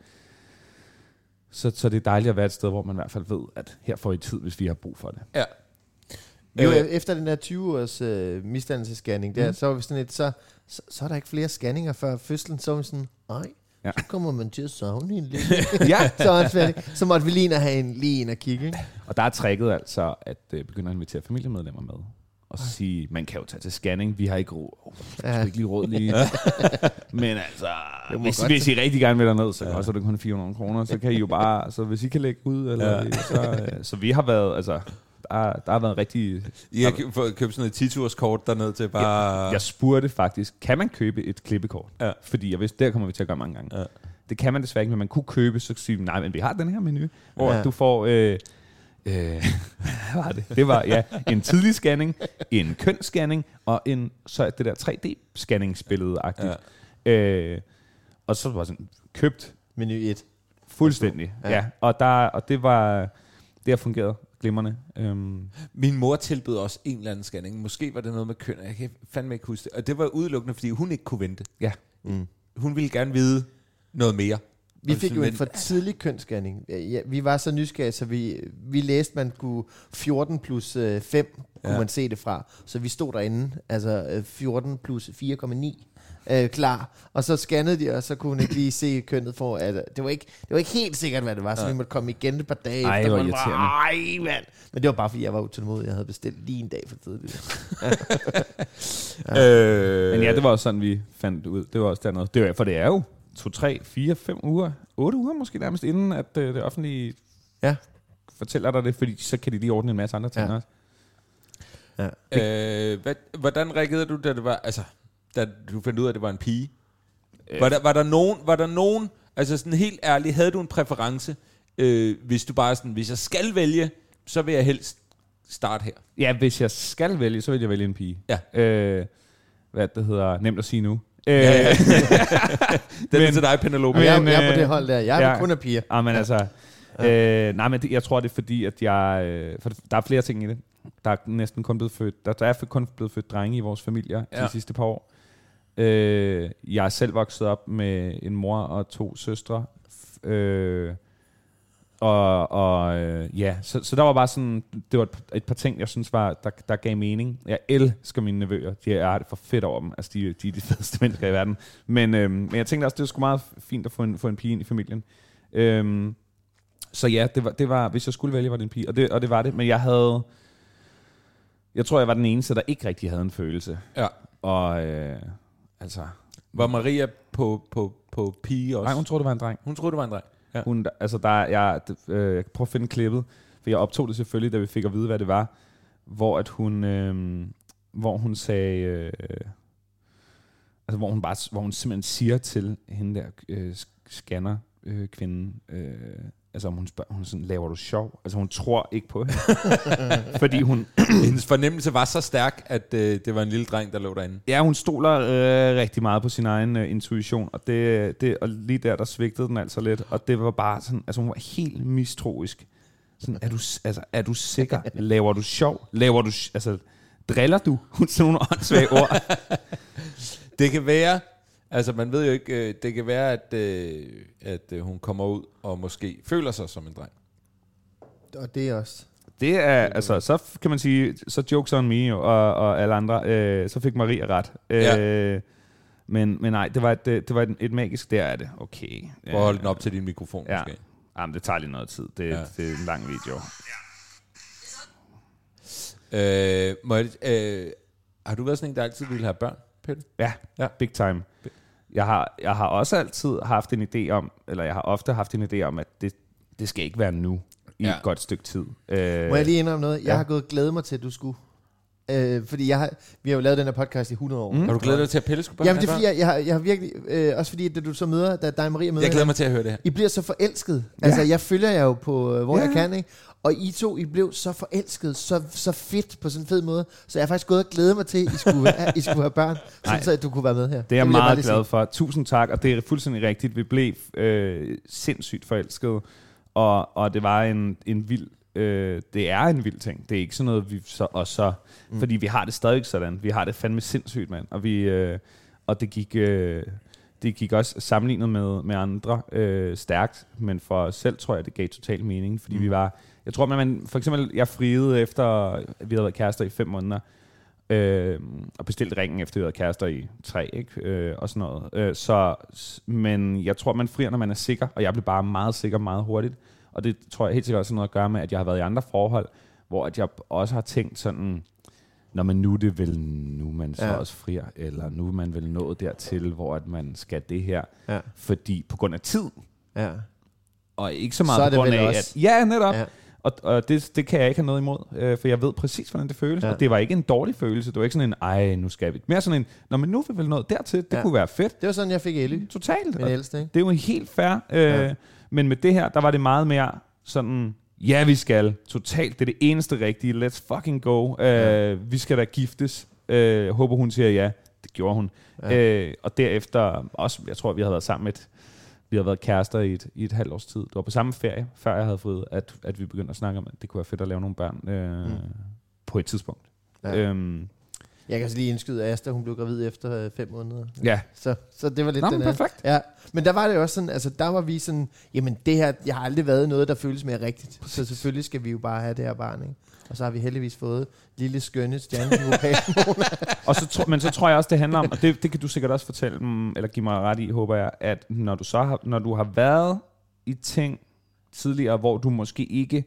så, så det er dejligt at være et sted, hvor man i hvert fald ved, at her får I tid, hvis vi har brug for det. Ja. Jo, efter den der tyve års øh, misdannelsesscanning, der, mm. så var vi sådan et, så, så, så er der ikke flere scanninger før fødslen, så var vi sådan, nej, ja. Så kommer man til at savne en lidt. Ja, så er det færdigt. Så måtte vi lige have en, lige en at kigge. Ikke? Og der er tricket altså, at øh, begynde at invitere familiemedlemmer med. Og så sige, man kan jo tage til scanning, vi har ikke råd. Oh, ja. Ikke lige råd lige. Men altså, hvis, hvis I rigtig gerne vil derned, så ja. koster det kun fire hundrede kroner, så kan I jo bare, altså hvis I kan lægge ud, eller ja. så, øh, så vi har været, altså... Der, der har været rigtig... I har kø- købt sådan et ti-turskort derned til bare... Jeg, jeg spurgte faktisk, kan man købe et klippekort? Ja. Fordi jeg vidste, der kommer vi til at gøre mange gange. Ja. Det kan man desværre ikke, men man kunne købe, så sige, nej, men vi har den her menu, hvor ja. du får... Øh, øh, hvad var det? Det var, ja, en tidlig scanning, en kønsscanning, og en, så er det der tre D-scanningsbillede-agtigt. Ja. Øh, og så var sådan, købt... Menu et. Fuldstændig, ja. ja. Og, der, og det var... Det har fungeret glimrende. Um. Min mor tilbød også en eller anden scanning. Måske var det noget med køn. Jeg kan fandme ikke huske det. Og det var udelukkende, fordi hun ikke kunne vente. Ja. Mm. Hun ville gerne vide noget mere. Vi fik jo en for tidlig kønsscanning. Ja, vi var så nysgerrige, så vi, vi læste, man kunne fjorten plus fem, kunne ja. man se det fra. Så vi stod derinde, altså fjorten plus fire komma ni. Øh, klar, og så scannede de, og så kunne hun ikke lige se kønnet for, at det var ikke, det var ikke helt sikkert, hvad det var, så ja. vi måtte komme igen et par dage Ej, efter. Ej, hvor irriterende. Mand. Men det var bare, fordi jeg var utålmodig, jeg havde bestilt lige en dag for tidligt. ja. øh. Men ja, det var også sådan, vi fandt ud. Det var også dernede. Det var, for det er jo to, tre, fire, fem uger, otte uger måske nærmest, inden at øh, det offentlige ja. fortæller dig det, fordi så kan de lige ordne en masse andre ting ja. også. Ja. Øh, hvad, hvordan reagerede du, da det var, altså, da du fandt ud af, at det var en pige? Øh. Var, der, var der nogen, var der nogen, altså sådan helt ærligt, havde du en præference, øh, hvis du bare sådan, hvis jeg skal vælge, så vil jeg helst starte her? Ja, hvis jeg skal vælge, så vil jeg vælge en pige. Ja. Øh, hvad det hedder, nemt at sige nu. Ja, ja. Den er til dig, Penelope. Men, jeg, Men, jeg er på øh, det hold der. Jeg er ja. kun af piger. Ah, men altså, øh, nej, men det, jeg tror, det er fordi, at jeg, øh, for der er flere ting i det. Der er næsten kun blevet født, der, der er kun blevet født drenge i vores familier ja. de sidste par år. Øh, jeg er selv vokset op med en mor og to søstre. Øh, og og øh, ja, så, så der var bare sådan, det var et, et par ting, jeg synes var, der, der gav mening. Jeg elsker mine nevøer. De er, jeg har det for fedt over dem. Altså, de, de er de fedeste mennesker i verden. Men, øh, men jeg tænkte også, det var sgu meget fint at få en, få en pige ind i familien. Øh, så ja, det var, det var, hvis jeg skulle vælge, var det en pige. Og det, og det var det. Men jeg havde, jeg tror, jeg var den eneste, der ikke rigtig havde en følelse. Ja. Og øh, altså... Var Maria på, på, på pige også? Nej, hun troede, det var en dreng. Hun troede, det var en dreng. Ja. Hun, altså, der, jeg, øh, jeg kan prøve at finde klippet, for jeg optog det selvfølgelig, da vi fik at vide, hvad det var, hvor at hun, øh, hvor hun sagde, øh, altså hvor hun bare, hvor hun simpelthen siger til hende der øh, scanner øh, kvinden, øh, altså om hun spørger, hun sådan, laver du sjov? Altså hun tror ikke på hende, fordi hun hendes fornemmelse var så stærk, at øh, det var en lille dreng, der lå derinde. Ja, hun stoler øh, rigtig meget på sin egen øh, intuition, og det, det og lige der der svigtede den altså lidt, og det var bare sådan, altså hun var helt mistroisk. Sådan, er du altså er du sikker? Laver du sjov? Laver du altså driller du? Hun sådan nogle åndssvage ord. Det kan være, altså man ved jo ikke, det kan være, at, at hun kommer ud og måske føler sig som en dreng. Og det er også. Det er, altså, så kan man sige, så jokes on me og, og alle andre, øh, så fik Maria ret. Ja. Øh, men, men nej, det var et, det var et, et magisk, der er det. Okay. Prøv at holde den op til din mikrofon, ja. måske. Jamen, det tager lige noget tid. Det, ja. det er en lang video. Øh, må jeg, øh, har du været sådan en, der altid ville have børn, Peter? Ja, ja, big time. Jeg har, jeg har også altid haft en idé om, eller jeg har ofte haft en idé om, at det, det skal ikke være nu i ja. et godt stykke tid. Øh, må jeg lige indrømme noget? Jeg ja. har gået og glædet mig til, at du skulle. Øh, fordi jeg har, vi har jo lavet den her podcast i hundrede år. Mm. Har du glædet dig til, at Pelle skulle børn? Jamen det er fordi, jeg, jeg, har, jeg har virkelig, øh, også fordi, da du så møder, da dig og Maria møder. Jeg glæder mig til at høre det her. I bliver så forelsket. Ja. Altså, jeg følger jer jo på, øh, hvor ja. jeg kan, ikke? Og I to, I blev så forelsket, så, så fedt på sådan en fed måde. Så jeg har faktisk gået og glædet mig til, at I skulle, at I skulle have børn, sådan så at du kunne være med her. Det er jeg meget glad for. Tusind tak, og det er fuldstændig rigtigt. Vi blev øh, sindssygt forelsket, og, og det var en, en vild, øh, det er en vild ting. Det er ikke sådan noget, vi så, og så, mm. fordi vi har det stadig sådan. Vi har det fandme sindssygt, mand. Og, vi, øh, og det gik... Øh, Det gik også sammenlignet med, med andre øh, stærkt, men for os selv tror jeg, det gav total mening, fordi mm. vi var, jeg tror, man, for eksempel, jeg friede efter, vi havde været kærester i fem måneder, øh, og bestilte ringen efter, vi havde været kærester i tre, ikke? Øh, og sådan noget. Øh, så, men jeg tror, man frier, når man er sikker, og jeg blev bare meget sikker meget hurtigt, og det tror jeg helt sikkert også har noget at gøre med, at jeg har været i andre forhold, hvor at jeg også har tænkt sådan, når man nu det vel nu man så ja. også frier, eller nu man vel nået dertil, hvor at man skal det her, ja. fordi på grund af tid, ja. og ikke så meget så på grund af, at ja, netop, ja. og, og det, det kan jeg ikke have noget imod, øh, for jeg ved præcis, hvordan det føles, ja. og det var ikke en dårlig følelse, det var ikke sådan en, ej, nu skal vi, mere sådan en, når man nu vel nået dertil, det ja. kunne være fedt. Det var sådan, jeg fik Elly. Totalt. Min ældste, ikke? Det er jo helt fair, øh, ja. men med det her, der var det meget mere sådan, ja, vi skal. Totalt. Det er det eneste rigtige. Let's fucking go. Uh, ja. Vi skal da giftes. Uh, håber, hun siger ja. Det gjorde hun. Ja. Uh, og derefter også, jeg tror, vi havde været sammen med et, vi havde været kærester i et, i et halvt års tid. Det var på samme ferie, før jeg havde friet, at, at vi begyndte at snakke om, at det kunne være fedt at lave nogle børn uh, mm. på et tidspunkt. Ja. Um, Jeg kan så lige indskyde, at Asta, hun blev gravid efter øh, fem måneder. Ja. Så, så det var lidt Nå, den perfekt. Ja. Men der var det også sådan, altså der var vi sådan, jamen det her, jeg har aldrig været noget, der føles mere rigtigt. Præcis. Så selvfølgelig skal vi jo bare have det her barn, ikke? Og så har vi heldigvis fået lille skønne stjerne. og så tro, men så tror jeg også, det handler om, og det, det kan du sikkert også fortælle, eller give mig ret i, håber jeg, at når du så har, når du har været i ting tidligere, hvor du måske ikke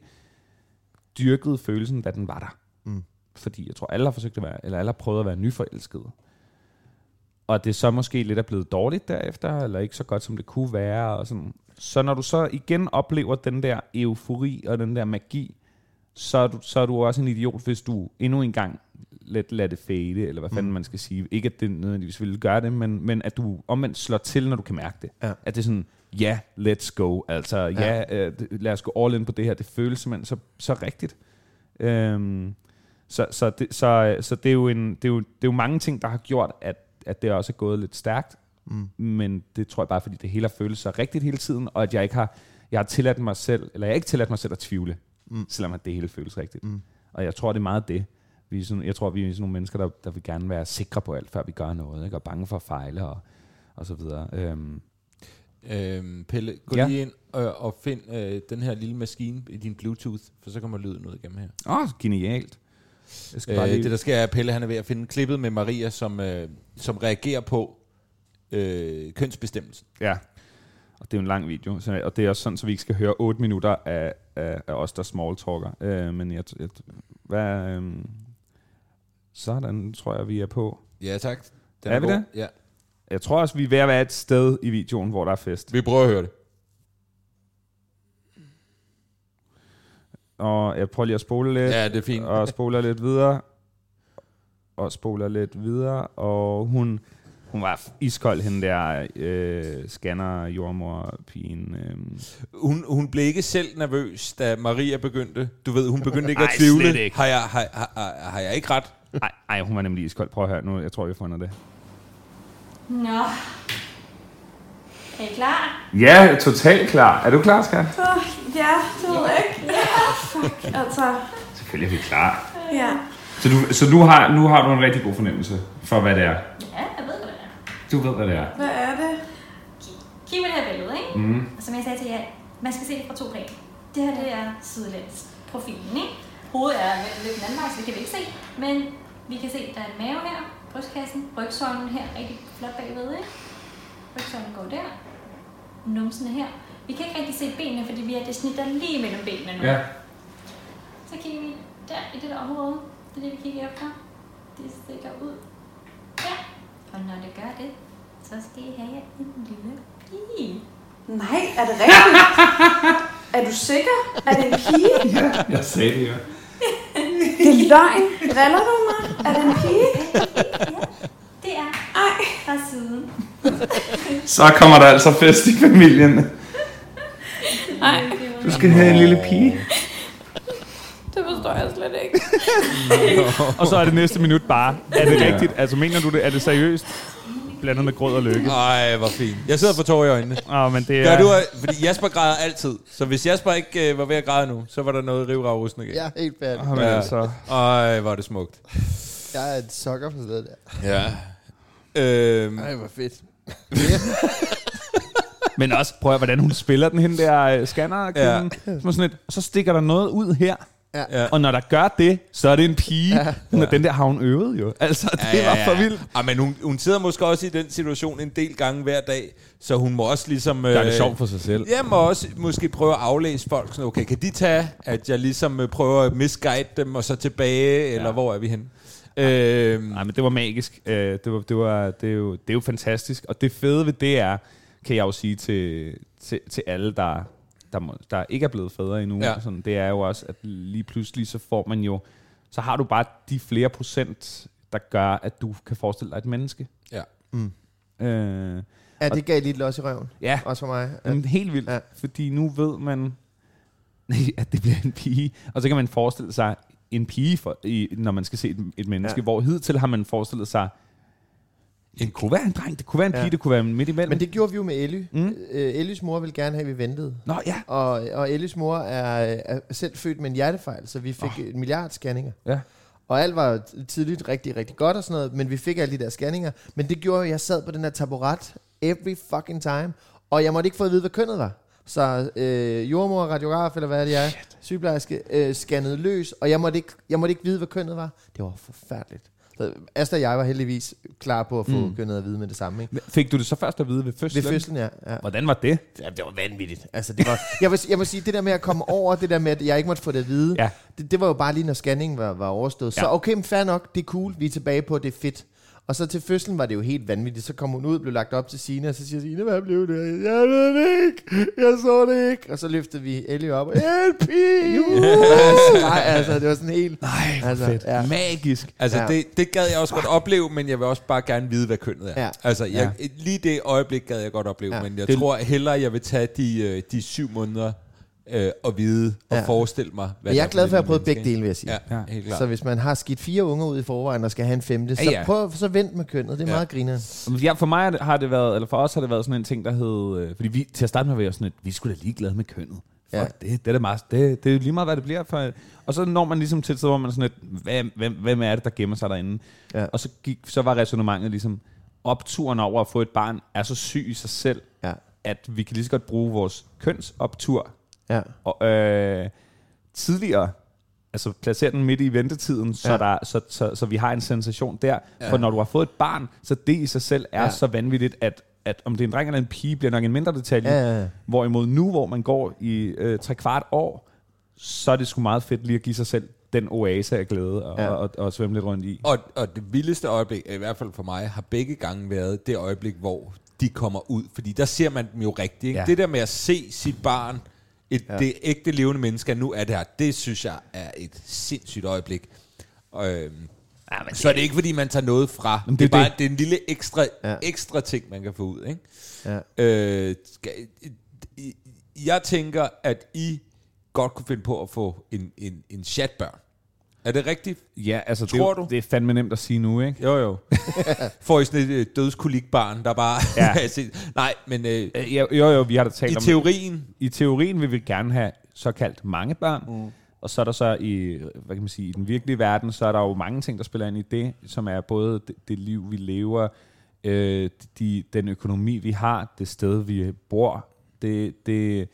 dyrkede følelsen, da den var der. Mm. Fordi jeg tror, alle har forsøgt at være, eller alle har prøvet at være nyforelskede. og det så måske lidt er blevet dårligt derefter, eller ikke så godt, som det kunne være. Og sådan. Så når du så igen oplever den der eufori og den der magi, så er du, så er du også en idiot, hvis du endnu en gang let lade det fade, eller hvad fanden mm. man skal sige. Ikke at det nødvendigvis ville gøre det, men, men at du omvendt slår til, når du kan mærke det. Ja. At det er sådan, ja, yeah, let's go. Altså, ja, ja øh, lad os gå all in på det her. Det føles simpelthen så, så rigtigt. Øhm, så, så, det, så, så det er jo en, det er jo, det er jo mange ting, der har gjort, at, at det også er gået lidt stærkt. Mm. Men det tror jeg bare, fordi det hele har føles så rigtigt hele tiden, og at jeg ikke har, jeg har tilladt mig selv, eller jeg har ikke tilladt mig selv at tvivle, mm. selvom at det hele føles rigtigt. Mm. Og jeg tror, det er meget det. Vi er sådan, jeg tror, vi er sådan nogle mennesker, der, der vil gerne være sikre på alt, før vi gør noget, ikke? Og bange for at fejle, og, og så videre. Øhm. Øhm, Pelle, gå ja. lige ind og, og find øh, den her lille maskine i din Bluetooth, for så kommer lyden ud igennem her. Åh, oh, genialt. Jeg skal øh, lige... Det der sker er, at Pelle han er ved at finde klippet med Maria, som, øh, som reagerer på øh, kønsbestemmelsen. Ja, og det er jo en lang video, så, og det er også sådan, så vi ikke skal høre otte minutter af, af, af os, der smalltalker. Øh, men jeg, jeg, hvad, øh, sådan tror jeg, vi er på. Ja, tak. Den er, er vi det? Ja. Jeg tror også, vi er ved at være et sted i videoen, hvor der er fest. Vi prøver at høre det. Og jeg prøver lige at spole lidt. Ja, det er fint. Og spoler lidt videre. Og spoler lidt videre. Og hun, hun var iskold, hende der øh, scanner jordmor-pigen. Øh. Hun, hun blev ikke selv nervøs, da Maria begyndte. Du ved, hun begyndte ikke at tvivle. Ikke. Har, jeg, har, har, har jeg ikke ret? Nej, ej, hun var nemlig iskold. Prøv at høre nu. Jeg tror, vi har fundet det. Nå. Er I klar? Ja, totalt klar. Er du klar, skat? Uh, ja, det ved jeg ikke. Ja, fuck, altså. Selvfølgelig er vi klar. Ja. Så, du, så nu, har, nu har du en rigtig god fornemmelse for, hvad det er? Ja, jeg ved, hvad det er. Du ved, hvad det er. Hvad er det? Kig på det her billede, ikke? Mm. Og som jeg sagde til jer, man skal se det fra to planer. Det her, det er sidelæns profilen, ikke? Hovedet er lidt den anden vej, så det kan vi ikke se. Men vi kan se, at der er en mave her, brystkassen, rygsøjlen her, rigtig flot bagved, ikke? Rygsøjlen går der. Numsene her. Vi kan ikke rigtig se benene, fordi vi er det snit, der lige mellem benene nu. Ja. Så kigger vi der i det der område. Det er det, vi kigger efter. Det stikker ud. Ja. Og når det gør det, så skal I have en lille pige. Nej, er det rigtigt? Er du sikker? Er det en pige? Ja, jeg sagde det jo. Det er løgn. Driller du mig? Er det en pige? Ja, det er Ej. fra siden. Så kommer der altså fest i familien. Nej. Du skal have en lille pige. Det forstår jeg slet ikke. Og så er det næste minut bare. Er det rigtigt? Altså mener du det? Er det seriøst? Blandet med grød og lykke. Ej, hvor fint. Jeg sidder for tårer i øjnene. Åh, men det er... Gør du, fordi Jasper græder altid. Så hvis Jasper ikke øh, var ved at græde nu, så var der noget rivragrusten igen. Jeg er helt færdig. Oh, ja. altså. Ej, hvor er det smukt. Jeg er et sokker for det der. Ja. Øhm. Ej, hvor fedt. Men også, prøv at hvordan hun spiller den, hende der uh, scanner. Ja. Sådan et, og så stikker der noget ud her. Ja. Og når der gør det, så er det en pige. Ja. Ja. Den der har hun øvet jo. Altså, det ja, ja, ja. var for vildt. Ja, men hun, hun sidder måske også i den situation en del gange hver dag, så hun må også ligesom... Øh, gør det sjovt for sig selv. Ja, må også måske prøve at aflæse folk. Sådan, okay, kan de tage, at jeg ligesom øh, prøver at misguide dem, og så tilbage, ja. eller hvor er vi henne? Øh, Nej, men det var magisk. Uh, det, var, det, var, det, er jo, det er jo fantastisk. Og det fede ved det er, kan jeg jo sige til, til, til alle, der... Der, må, der ikke er blevet fædre endnu. Ja. Sådan, det er jo også, at lige pludselig så får man jo, så har du bare de flere procent, der gør, at du kan forestille dig et menneske. Ja. Mm. Øh, ja, det gav lidt los i røven. Ja. Også for mig. Ja. Men helt vildt. Ja. Fordi nu ved man, at det bliver en pige. Og så kan man forestille sig en pige, for, i, når man skal se et, et menneske. Ja. Hvor hidtil har man forestillet sig, det kunne være en dreng, det kunne være en pige, ja. det kunne være midt imellem. Men det gjorde vi jo med Elly. Mm. Øh, Ellys mor ville gerne have, at vi ventede. Nå ja. Og, og Ellys mor er, er selv født med en hjertefejl, så vi fik oh. en milliard scanninger. Ja. Og alt var tidligt rigtig, rigtig godt og sådan noget, men vi fik alle de der scanninger. Men det gjorde jo, at jeg sad på den her taburet every fucking time, og jeg måtte ikke få at vide, hvad kønnet var. Så øh, jordmor, radiograf, eller hvad det er, Shit. sygeplejerske, øh, scannede løs, og jeg måtte, ikke, jeg måtte ikke vide, hvad kønnet var. Det var forfærdeligt. Så Asta og jeg var heldigvis klar på at få mm. kønnet at vide med det samme. Ikke? Fik du det så først at vide ved fødslen? Ved fødslen, ja. ja. Hvordan var det? Ja, det var vanvittigt. Altså, det var, jeg, vil, jeg må sige, det der med at komme over, det der med, at jeg ikke måtte få det at vide, ja. det, det var jo bare lige, når scanningen var, var overstået. Ja. Så okay, men fair nok, det er cool, vi er tilbage på, det er fedt. Og så til fødslen var det jo helt vanvittigt. Så kom hun ud, blev lagt op til Signe, og så siger Signe, hvad blev det? Jeg ved det ikke. Jeg så det ikke. Og så løftede vi Ellie op. En pige! Nej, altså, det var sådan helt... Nej, altså, fedt. Ja. Magisk. Altså, Ja. det, det gad jeg også godt opleve, men jeg vil også bare gerne vide, hvad kønnet er. Ja. Altså, jeg, lige det øjeblik gad jeg godt opleve, Ja. men jeg Det- tror hellere, jeg vil tage de, de syv måneder øh, og vide og Ja. forestille mig, hvad Men jeg er det glad for, at jeg har prøvet menneske, begge dele, vil jeg sige. Ja, Ja. helt klart. Så hvis man har skidt fire unger ud i forvejen og skal have en femte, så Ja, ja. prøv så vent med kønnet. Det er Ja. meget griner. Ja, for mig har det været, eller for os har det været sådan en ting, der hed, øh, fordi vi til at starte med var jeg sådan et, vi skulle da ligeglade med kønnet. Fuck, Ja. ja. det, det er da meget, det, det er jo lige meget, hvad det bliver for. Og så når man ligesom til et sted, hvor man er sådan et, hvem, hvem, hvem er det, der gemmer sig derinde? Ja. Og så, gik, så var resonemanget ligesom, opturen over at få et barn er så syg i sig selv, Ja. at vi kan lige så godt bruge vores kønsoptur Ja. og, øh, tidligere, altså placere den midt i ventetiden, så, Ja. der, så, så, så vi har en sensation der. Ja. For når du har fået et barn, så det i sig selv er Ja. ja. så vanvittigt, at, at om det er en dreng eller en pige, bliver nok en mindre detalje. Ja, ja, ja. Hvorimod nu, hvor man går i øh, tre kvart år, så er det sgu meget fedt lige at give sig selv den oase af glæde og, Ja. ja. og, og, og svømme lidt rundt i. Og, og det vildeste øjeblik, i hvert fald for mig, har begge gange været det øjeblik, hvor de kommer ud. Fordi der ser man dem jo rigtigt. Ikke? Ja. Det der med at se sit barn, et, Ja. ja. det ægte levende menneske, nu er det her, det synes jeg er et sindssygt øjeblik. Og, øhm, Ja, men så er det ikke, fordi man tager noget fra. Jamen, Det, det det, er er bare det. det er en lille ekstra, Ja. ja. ekstra ting, man kan få ud. Ikke? Ja. Øh, skal, I- jeg tænker, at I godt kunne finde på at få en, en, en chatbørn. Er det rigtigt? Ja, altså Tror det, er jo- du? det er fandme nemt at sige nu, ikke? Jo, jo. Får I sådan et øh, dødskolikbarn, der bare... Ja. Nej, men øh, Øh, Jo, jo, jo, vi har da talt i om teorien... I teorien vil vi gerne have såkaldt mange børn, mm. og så er der så i, hvad kan man sige, i den virkelige verden, så er der jo mange ting, der spiller ind i det, som er både det, det liv, vi lever, øh, de, den økonomi, vi har, det sted, vi bor, det, det,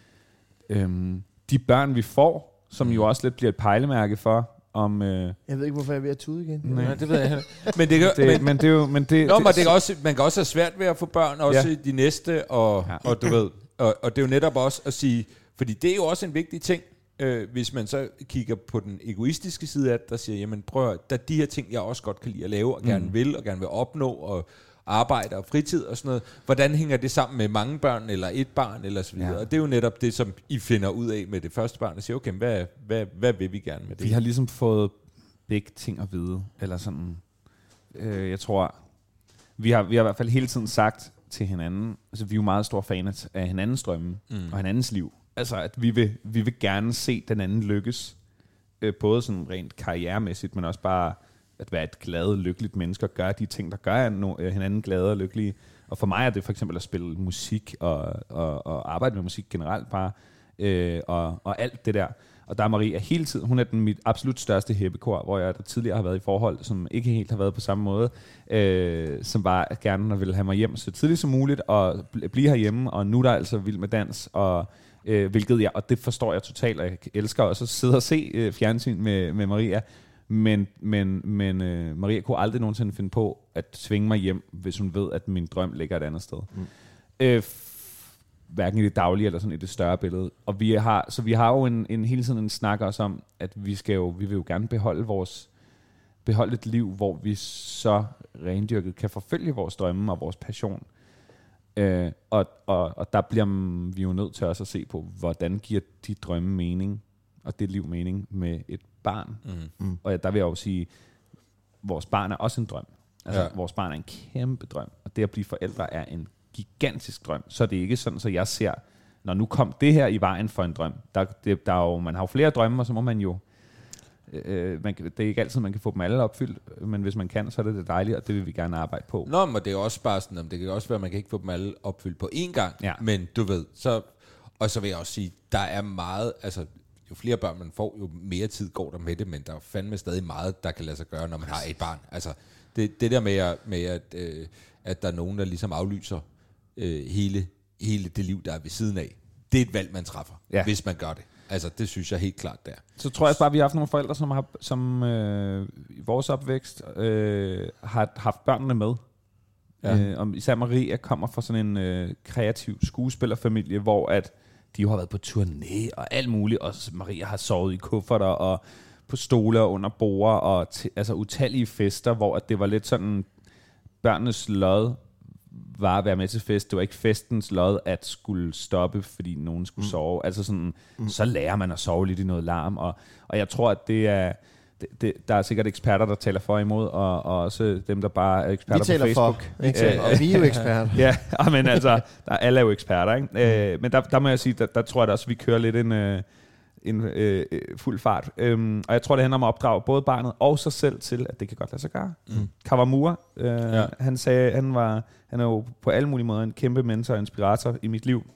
øhm, de børn, vi får, som mm. jo også lidt bliver et pejlemærke for, om... Øh, Jeg ved ikke, hvorfor jeg er ved at tude igen. Nej. Nej, det ved jeg heller ikke. Men det kan... det, men, men det er jo... Men det, Nå, det, men det kan også, man kan også have svært ved at få børn, også Ja. ja. de næste, og, Ja. ja. og du ved, og, og det er jo netop også at sige, fordi det er jo også en vigtig ting, øh, hvis man så kigger på den egoistiske side af det, der siger, jamen prøv at, der er de her ting, jeg også godt kan lide at lave, og gerne vil, og gerne vil opnå, og arbejde og fritid og sådan noget. Hvordan hænger det sammen med mange børn, eller et barn, eller så videre? Ja. Og det er jo netop det, som I finder ud af med det første barn, og siger, okay, hvad, hvad, hvad vil vi gerne med det? Vi har ligesom fået begge ting at vide, eller sådan, øh, jeg tror, vi har, vi har i hvert fald hele tiden sagt til hinanden, altså vi er jo meget store faner af hinandens drømme, mm. og hinandens liv. Altså at vi vil, vi vil gerne se den anden lykkes, øh, både sådan rent karrieremæssigt, men også bare at være et glad, lykkeligt menneske, og gøre de ting, der gør no, hinanden glade og lykkelige. Og for mig er det for eksempel at spille musik, og, og, og arbejde med musik generelt bare, øh, og, og alt det der. Og der er Maria hele tiden, hun er den mit absolut største hæppekor, hvor jeg der tidligere har været i forhold, som ikke helt har været på samme måde, øh, som bare gerne vil have mig hjem så tidligt som muligt, og bl- blive herhjemme, og nu er der altså vild med dans, og øh, hvilket jeg, og det forstår jeg totalt, og jeg elsker også at sidde og se øh, fjernsyn med, med Maria, men, men, men øh, Maria kunne aldrig nogensinde finde på at tvinge mig hjem, hvis hun ved, at min drøm ligger et andet sted. Mm. Øh, hverken i det daglige eller sådan i det større billede. Og vi har, så vi har jo en, en hele tiden en snak også om, at vi skal jo, vi vil jo gerne beholde vores, beholde et liv, hvor vi så rendyrket kan forfølge vores drømme og vores passion. Øh, og, og, og der bliver vi jo nødt til også at se på, hvordan giver de drømme mening, og det liv mening med et barn. Mm. Mm. Og der vil jeg jo sige, vores barn er også en drøm. Altså, Ja. vores barn er en kæmpe drøm, og det at blive forældre er en gigantisk drøm. Så det er ikke sådan, så jeg ser, når nu kom det her i vejen for en drøm. Der, det, der er jo, man har jo flere drømme, og så må man jo, øh, man, det er ikke altid, man kan få dem alle opfyldt, men hvis man kan, så er det det dejligt, og det vil vi gerne arbejde på. Nå, men det er også bare sådan, det kan også være, at man kan ikke få dem alle opfyldt på én gang, Ja. men du ved, så, og så vil jeg også sige, der er meget, altså jo flere børn man får, jo mere tid går der med det, men der er fandme stadig meget, der kan lade sig gøre, når man har et barn. Altså det, det der med, at, med at, øh, at der er nogen, der ligesom aflyser øh, hele, hele det liv, der er ved siden af, det er et valg, man træffer, Ja. hvis man gør det. Altså det synes jeg helt klart der. Så tror jeg også bare, at vi har haft nogle forældre, som har som øh, i vores opvækst øh, har haft børnene med. Ja. Øh, og især Maria kommer fra sådan en øh, kreativ skuespillerfamilie, hvor at de jo har været på turné og alt muligt, og Maria har sovet i kufferter og på stole og under borde, og t- altså utallige fester, hvor at det var lidt sådan, børnenes lod var at være med til fest. Det var ikke festens lod at skulle stoppe, fordi nogen skulle mm. sove. Altså sådan, mm. så lærer man at sove lidt i noget larm. Og, og jeg tror, at det er... Det, det, der er sikkert eksperter, der taler for og imod, og, og også dem, der bare er eksperter på Facebook. Vi taler for, og vi er jo eksperter. Ja, men altså, der, alle er jo eksperter, ikke? Mm. Øh, men der, der må jeg sige, der, der tror jeg da også, at vi kører lidt en, øh, en øh, fuld fart. Øhm, og jeg tror, det handler om at opdrage både barnet og sig selv til, at det kan godt lade sig gøre. Mm. Kawamura, øh, ja. han sagde, han var, han er jo på alle mulige måder en kæmpe mentor og inspirator i mit liv.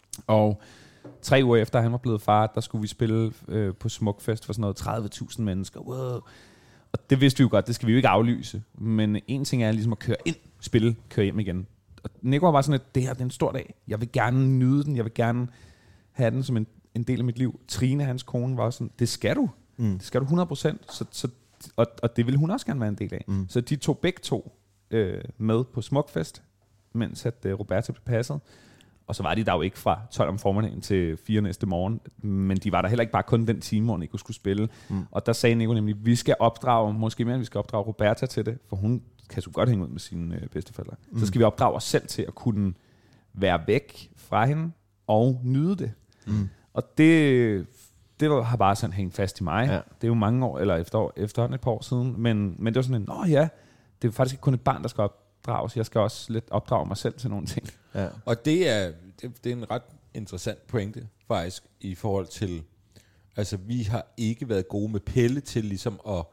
Og tre uger efter han var blevet far, der skulle vi spille øh, på Smukfest for sådan noget tredive tusind mennesker. Wow. Og det vidste vi jo godt, det skal vi jo ikke aflyse. Men en ting er ligesom at køre ind, spille, køre hjem igen. Og Nico var bare sådan, at det her det er en stor dag. Jeg vil gerne nyde den, jeg vil gerne have den som en, en del af mit liv. Trine, hans kone, var sådan, det skal du. Mm. Det skal du hundrede procent. Så, så, og, og det vil hun også gerne være en del af. Mm. Så de tog begge to øh, med på Smukfest, mens at øh, Roberta blev passet. Og så var de der jo ikke fra tolv om formiddagen til fire næste morgen. Men de var der heller ikke bare kun den time, hvor Nico skulle spille. Mm. Og der sagde Nico nemlig, vi skal opdrage, måske mere end vi skal opdrage Roberta til det, for hun kan så godt hænge ud med sine øh, bedsteforældre. Mm. Så skal vi opdrage os selv til at kunne være væk fra hende og nyde det. Mm. Og det, det har bare sådan hængt fast i mig. Ja. Det er jo mange år, eller efter, efterhånden et par år siden. Men, men det var sådan en, nå ja, det er faktisk ikke kun et barn, der skal opdrages. Jeg skal også lidt opdrage mig selv til nogle ting. Ja. Og det er, det, det er en ret interessant pointe, faktisk, i forhold til, altså vi har ikke været gode med Pelle til ligesom at,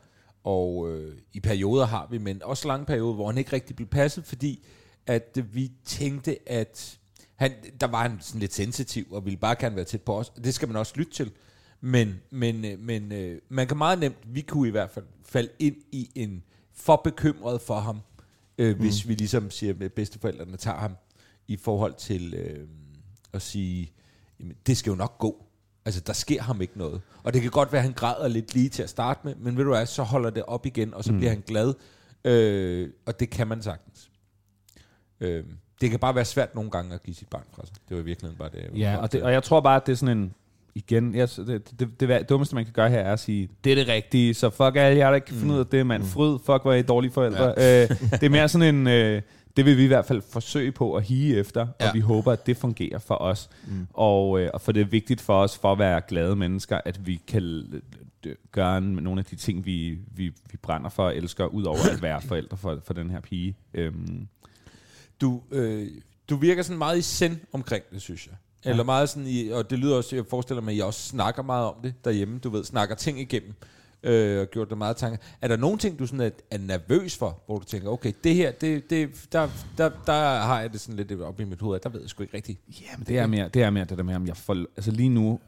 og øh, i perioder har vi, men også lange perioder, hvor han ikke rigtig blev passet, fordi at øh, vi tænkte, at han, der var han sådan lidt sensitiv, og ville bare gerne være tæt på os, og det skal man også lytte til, men, men, øh, men øh, man kan meget nemt, vi kunne i hvert fald falde ind i en for bekymret for ham, øh, mm. hvis vi ligesom siger, at bedsteforældrene tager ham, i forhold til øh, at sige, jamen, det skal jo nok gå. Altså, der sker ham ikke noget. Og det kan godt være, at han græder lidt lige til at starte med, men ved du hvad, så holder det op igen, og så mm. bliver han glad. Øh, og det kan man sagtens. Øh, det kan bare være svært nogle gange at give sit barn fra sig. Det var i virkeligheden bare det. Ja, og, det, og jeg tror bare, at det er sådan en, igen, jeg, det, det, det, det dummeste, man kan gøre her, er at sige, det er det rigtige, så fuck alle jer, der ikke kan finde ud af det, mand. Fryd, fuck, hvor er I dårlige forældre. Ja. Øh, det er mere sådan en... Øh, det vil vi i hvert fald forsøge på at hige efter, ja. Og vi håber, at det fungerer for os. Mm. Og, øh, og for det er vigtigt for os, for at være glade mennesker, at vi kan gøre nogle af de ting, vi, vi, vi brænder for og elsker, ud over at være forældre for, for den her pige. Øhm. Du, øh, du virker sådan meget i send omkring det, synes jeg. Eller ja. Meget sådan i, og det lyder også, jeg forestiller mig, at I også snakker meget om det derhjemme. Du ved, snakker ting igennem. Øh, og gjort dig meget tanker. Er der nogle ting, du sådan er, er nervøs for, hvor du tænker, okay, det her, det, det, der, der, der har jeg det sådan lidt op i mit hoved, der ved jeg sgu ikke rigtigt. Ja, men det er mere det, er mere det der med, om jeg får, altså lige nu,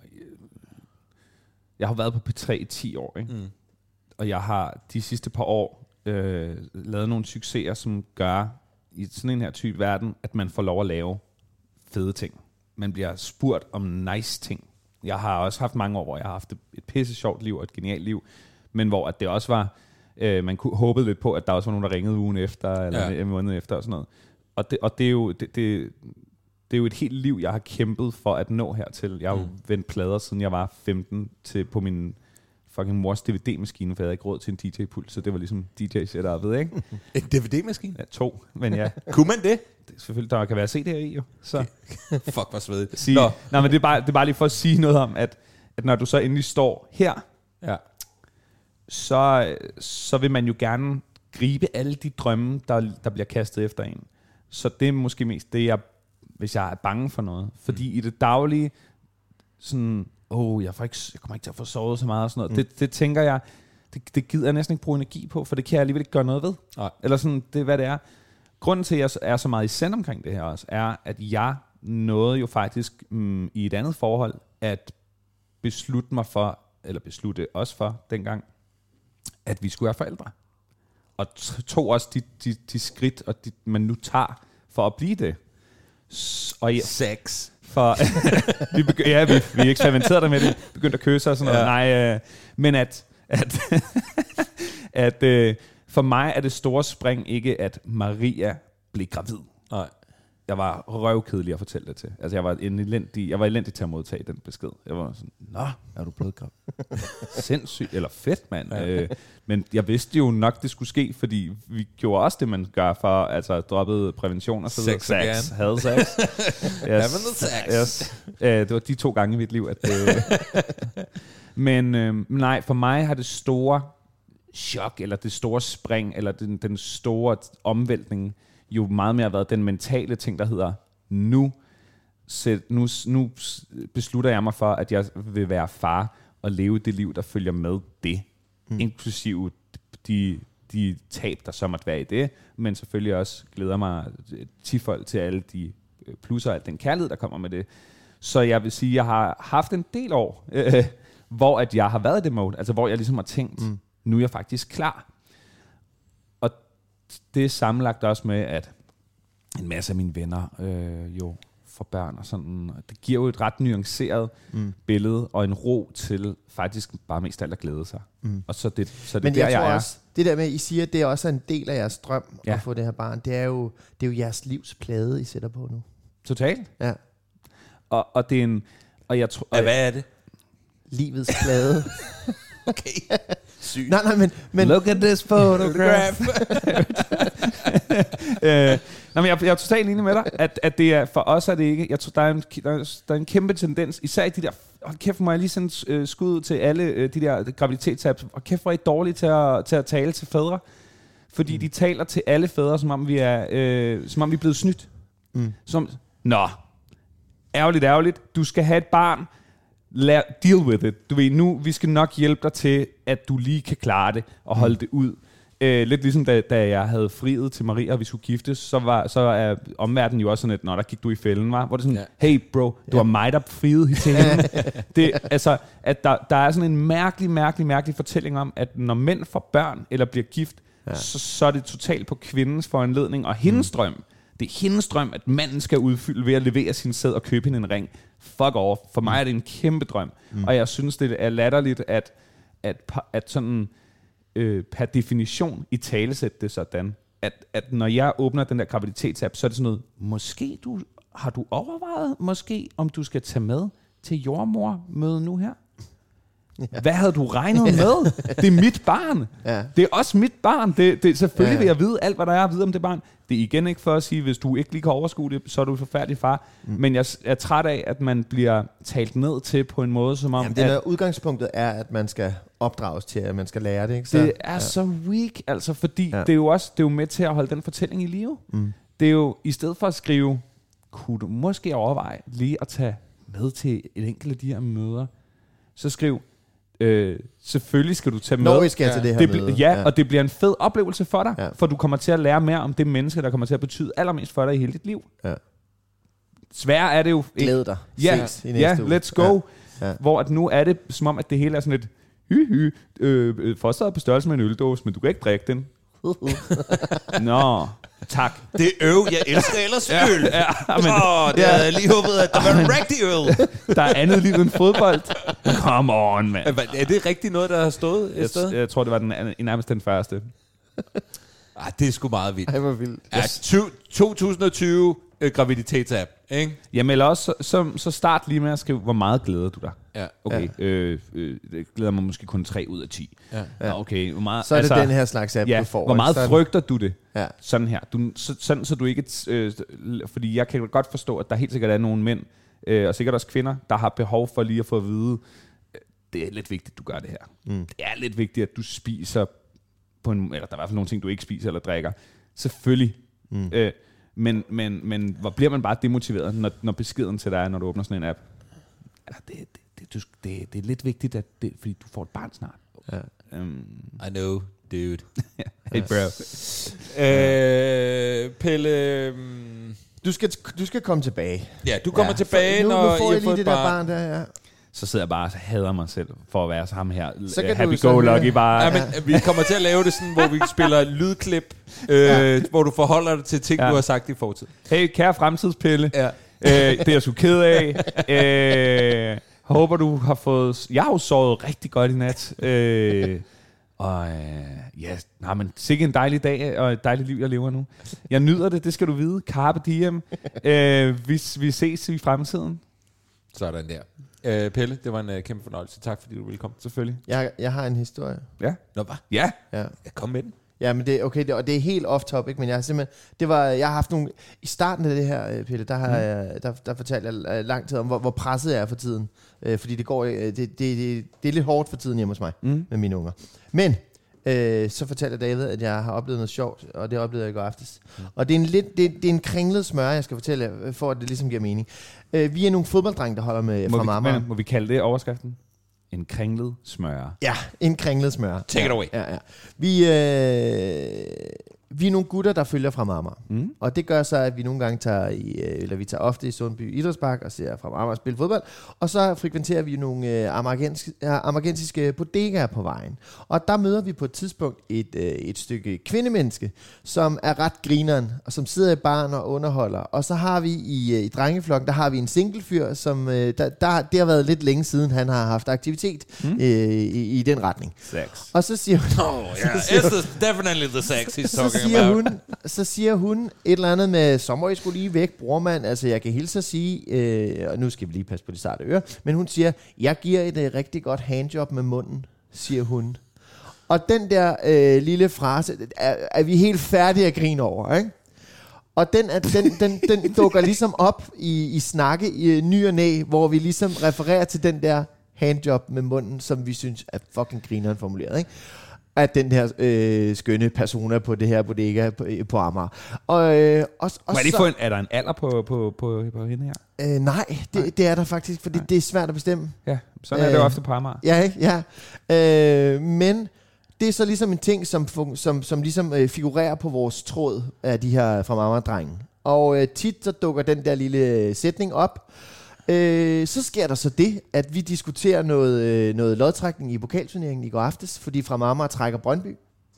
jeg har været på P tre i ti år, ikke? Mm. Og jeg har de sidste par år øh, lavet nogle succeser, som gør i sådan en her type verden, at man får lov at lave fede ting. Man bliver spurgt om nice ting. Jeg har også haft mange år, hvor jeg har haft et pisse sjovt liv og et genialt liv, men hvor at det også var, øh, man kunne håbe lidt på, at der også var nogen, der ringede ugen efter, eller ja. en måned efter og sådan noget. Og det, og det er jo det, det, det er jo et helt liv, jeg har kæmpet for at nå hertil. Jeg har jo mm. vendt plader, siden jeg var femten, til på min fucking mors D V D-maskine, for jeg havde ikke råd til en D J-pult, så det var ligesom D J-setup'et, ikke? En D V D-maskine? Ja, to, men ja. Kunne man det? Det er selvfølgelig, der kan være C D'er i, jo. Så. Fuck, hvor svedigt. Sige, Nå. Nej, men det er, bare, det er bare lige for at sige noget om, at, at når du så endelig står her, ja. så, så vil man jo gerne gribe alle de drømme, der, der bliver kastet efter en. Så det er måske mest det, jeg, hvis jeg er bange for noget. Fordi mm. i det daglige, sådan, åh, oh, jeg, får ikke, jeg kommer ikke til at få sovet så meget og sådan noget. Mm. Det, det tænker jeg, det, det gider jeg næsten ikke bruge energi på, for det kan jeg alligevel ikke gøre noget ved. Nej. Eller sådan, det er hvad det er. Grunden til, at jeg er så meget i send omkring det her også, er, at jeg nåede jo faktisk mm, i et andet forhold, at beslutte mig for, eller beslutte os for dengang, at vi skulle være forældre. Og tog også de, de, de skridt, og de, man nu tager for at blive det. S- og ja, Sex. For, vi, begy- ja, vi, vi eksperimenterede der med det, begyndte at kysse og sådan noget. Ja. Nej, øh, men at, at, at øh, for mig er det store spring ikke, at Maria blev gravid. Nej. jeg var røvkedelig at fortælle det til. Altså, jeg var, en elendig, jeg var elendig til at modtage den besked. Jeg var sådan, nå, er du blevet gravid? Sindssygt, eller fedt, mand. Ja. Øh, men jeg vidste jo nok, det skulle ske, fordi vi gjorde også det, man gør for, altså, droppede prævention og så videre. Sex again. Sex, havde sex. Yes. Having the sex. Yes. Uh, det var de to gange i mit liv, at det... men øh, nej, for mig har det store chok, eller det store spring, eller den, den store omvæltning, jo meget mere været den mentale ting, der hedder, nu, sæt, nu, nu beslutter jeg mig for, at jeg vil være far, og leve det liv, der følger med det. Mm. Inklusive de, de tab, der så måtte være i det, men selvfølgelig også glæder mig tifold til alle de plusser og al den kærlighed, der kommer med det. Så jeg vil sige, at jeg har haft en del år, øh, hvor at jeg har været i det mode, altså hvor jeg ligesom har tænkt, mm. nu er jeg faktisk klar. Og det er sammenlagt også med, at en masse af mine venner øh, jo får børn og sådan. Det giver jo et ret nuanceret mm. billede og en ro til faktisk bare mest alt at glæde sig. Mm. Og så det, så det Men der, jeg, jeg tror er. også, det der med, at I siger, at det er også en del af jeres drøm ja. at få det her barn, det er jo, det er jo jeres livs plade, I sætter på nu. Totalt. Ja. Og, og det er en... Og jeg tror, ja, hvad er det? Livets plade. Okay. Sygt. Nej, nej, men... men look at this photograph. øh, Nå, men jeg, jeg er totalt enig med dig, at, at det er, for os er det ikke, jeg tror, der er en, der er, der er en kæmpe tendens, især i de der, hold kæft, må jeg lige sende øh, skud til alle øh, de der graviditetsapps, og kæft, hvor er I dårlige til at, til at tale til fædre, fordi mm. de taler til alle fædre, som om vi er, øh, som om vi er blevet snydt. Mm. Som, nå, ærgerligt, ærgerligt, du skal have et barn, lad, deal with it. Du ved, nu, vi skal nok hjælpe dig til, at du lige kan klare det, og holde mm. det ud. Øh, lidt ligesom da, da jeg havde friet til Maria, og vi skulle giftes, så var så er omverdenen jo også sådan, at når der gik du i fælden, var, hvor det sådan, ja. Hey bro, du ja. har mig, der friede til hende. Det, altså, at der, der er sådan en mærkelig, mærkelig, mærkelig fortælling om, at når mænd får børn, eller bliver gift, ja. så, så er det totalt på kvindens foranledning, og hendes mm. drøm. Det er hendes drøm, at manden skal udfylde ved at levere sin sæd og købe hende en ring. Fuck off. For mig er det en kæmpe drøm. Mm. Og jeg synes, det er latterligt, at, at, at sådan... Øh, per definition i talesæt det sådan, at, at når jeg åbner den der graviditetsapp, så er det sådan noget, måske du, har du overvejet, måske om du skal tage med til jordmormøde nu her? Ja. Hvad havde du regnet med? Det er mit barn. Ja. Det er også mit barn. Det, det, selvfølgelig ja. vil jeg vide alt, hvad der er at vide om det barn. Det er igen ikke for at sige, hvis du ikke lige kan overskue det, så er du en forfærdelig far. Mm. Men jeg er træt af, at man bliver talt ned til på en måde, som om... Jamen, det der udgangspunktet er, at man skal opdrages til, at man skal lære det. Ikke? Så, det er ja. så weak, altså, fordi ja. det er jo også det er jo med til at holde den fortælling i live. Mm. Det er jo, i stedet for at skrive, kunne du måske overveje lige at tage med til et enkelt af de her møder, så skriv, Øh, selvfølgelig skal du tage med. Når vi skal ja. til det her det bl- ja, ja, og det bliver en fed oplevelse for dig, ja. for du kommer til at lære mere om det menneske, der kommer til at betyde allermest for dig i hele dit liv. Ja. Sværere er det jo... Glæd dig. Ja, Ses i næste ja uge. Let's go. Ja. Ja. Hvor at nu er det som om, at det hele er sådan et hy-hy. Øh, Fosteret på størrelse med en øldåse, men du kan ikke drikke den. Nå, tak. Det er øv, jeg elsker ellers ja, øl. Ja, men, oh, det ja. havde jeg lige håbet, at der var en rigtig øl. Der er andet liv end fodbold. Come on, man. Er det rigtig noget, der har stået et sted? Jeg, jeg tror, det var den, nærmest den første. Ah, det er sgu meget vildt. Ej, hvor vildt. Ja, to tusind og tyve øh, graviditetsapp, ikke? Jamen, eller også, så, så, så start lige med at skrive, hvor meget glæder du dig? Ja. Okay, ja. Øh, øh, det glæder mig måske kun tre ud af ti. Ja. Ja, okay, hvor meget, så er det altså, den her slags app, ja, du får. Hvor meget sådan. frygter du det? Ja. Sådan her. Du, så, sådan, så du ikke... Øh, fordi jeg kan godt forstå, at der helt sikkert er nogle mænd, øh, og sikkert også kvinder, der har behov for lige at få at vide, det er lidt vigtigt, du gør det her. Mm. Det er lidt vigtigt, at du spiser på en... Eller der er i hvert fald nogle ting, du ikke spiser eller drikker. Selvfølgelig. Mm. Øh, men, men, men hvor bliver man bare demotiveret, når, når beskeden til dig er, når du åbner sådan en app? Altså, det, det, det, det, det, det er lidt vigtigt, at det, fordi du får et barn snart. Ja. Um, I know, dude. Hey, bro. øh, Pelle... Um, du, skal, du skal komme tilbage. Ja, du kommer ja, tilbage, for, nu, når nu får I jeg lige det barn. der barn der, ja. Så sidder jeg bare og hader mig selv for at være så ham her. Så kan Happy go lucky bare. Ja, men vi kommer til at lave det sådan, hvor vi spiller lydklip, øh, ja. hvor du forholder dig til ting, ja. du har sagt i fortid. Hey, kære fremtidspille. Ja. øh, det er jeg sgu ked af. øh, håber, du har fået... Jeg har jo sovet rigtig godt i nat. Øh, og øh, Ja, nej, men sikke en dejlig dag og et dejligt liv, jeg lever nu. Jeg nyder det, det skal du vide. Carpe diem. øh, vi, vi ses i fremtiden. Sådan der. Øh, Pelle, det var en uh, kæmpe fornøjelse. Tak fordi du ville komme. Selvfølgelig. Jeg, jeg har en historie. Ja. Nå, hvad? Ja. Ja. Jeg kom med den. Ja, men det okay, det, og det er helt off topic, men jeg har simpelthen det var jeg har haft nogle i starten af det her, Pelle, der har mm. jeg, der der fortalte jeg lang tid om hvor, hvor presset jeg er for tiden, øh, fordi det går det, det, det det er lidt hårdt for tiden hjemme hos mig mm. med mine unger. Men øh, så fortalte David, at jeg har oplevet noget sjovt, og det oplevede jeg i går aftes. Mm. Og det er en lidt det, det er en kringlet smør, jeg skal fortælle jer, for at det ligesom giver mening. Øh, vi er nogle fodbolddrenge, der holder med må fra Marmar. Må vi kalde det overskriften? En kringlet smør. Ja, en kringlet smør. Take it away. Ja, ja. Vi, øh, vi er nogle gutter, der følger fra Marmar. Mm. Og det gør så, at vi nogle gange tager, i, eller vi tager ofte i Sundby Idrætspark og ser fra Marmar spille fodbold. Og så frekventerer vi nogle øh, amerikanske, amerikanske bodegaer på vejen. Og der møder vi på et tidspunkt et, øh, et stykke kvindemenneske, som er ret grineren, og som sidder i baren og underholder. Og så har vi i, i drengeflokken, der har vi en singlefyr, som øh, der, der, det har været lidt længe siden, han har haft aktivitet mm. øh, i, i den retning. Sex. Og så siger hun... Oh, yeah. It's the, definitely the sex he's så talking siger about. Hun, så siger hun et eller andet med, så må I skulle lige væk, brormand. Altså, jeg kan hilse at sige, øh, og nu skal vi lige passe på de sarte ører, men hun siger, jeg giver et uh, rigtig godt handjob med munden, siger hun. Og den der øh, lille frase, er, er vi helt færdige at grine over, ikke? Og den, den, den, den dukker ligesom op i, i snakke i ny og næ, hvor vi ligesom refererer til den der handjob med munden, som vi synes er fucking grineren formuleret, ikke? At den her øh, skønne persona på det her bodega på, på Amager. Og, øh, og, og er, det så, for en, er der en alder på, på, på, på hende her? Øh, nej, det, nej, det er der faktisk, fordi nej. Det er svært at bestemme. Ja, sådan er øh, det jo ofte på Amager. Ja, ikke? Ja. Øh, men det er så ligesom en ting, som, som, som ligesom øh, figurerer på vores tråd af de her fra Amager-drengen. Og øh, tit så dukker den der lille sætning op. Øh, så sker der så det, at vi diskuterer noget, øh, noget lodtrækning i pokalturneringen i går aftes, fordi fra Marmar trækker Brøndby.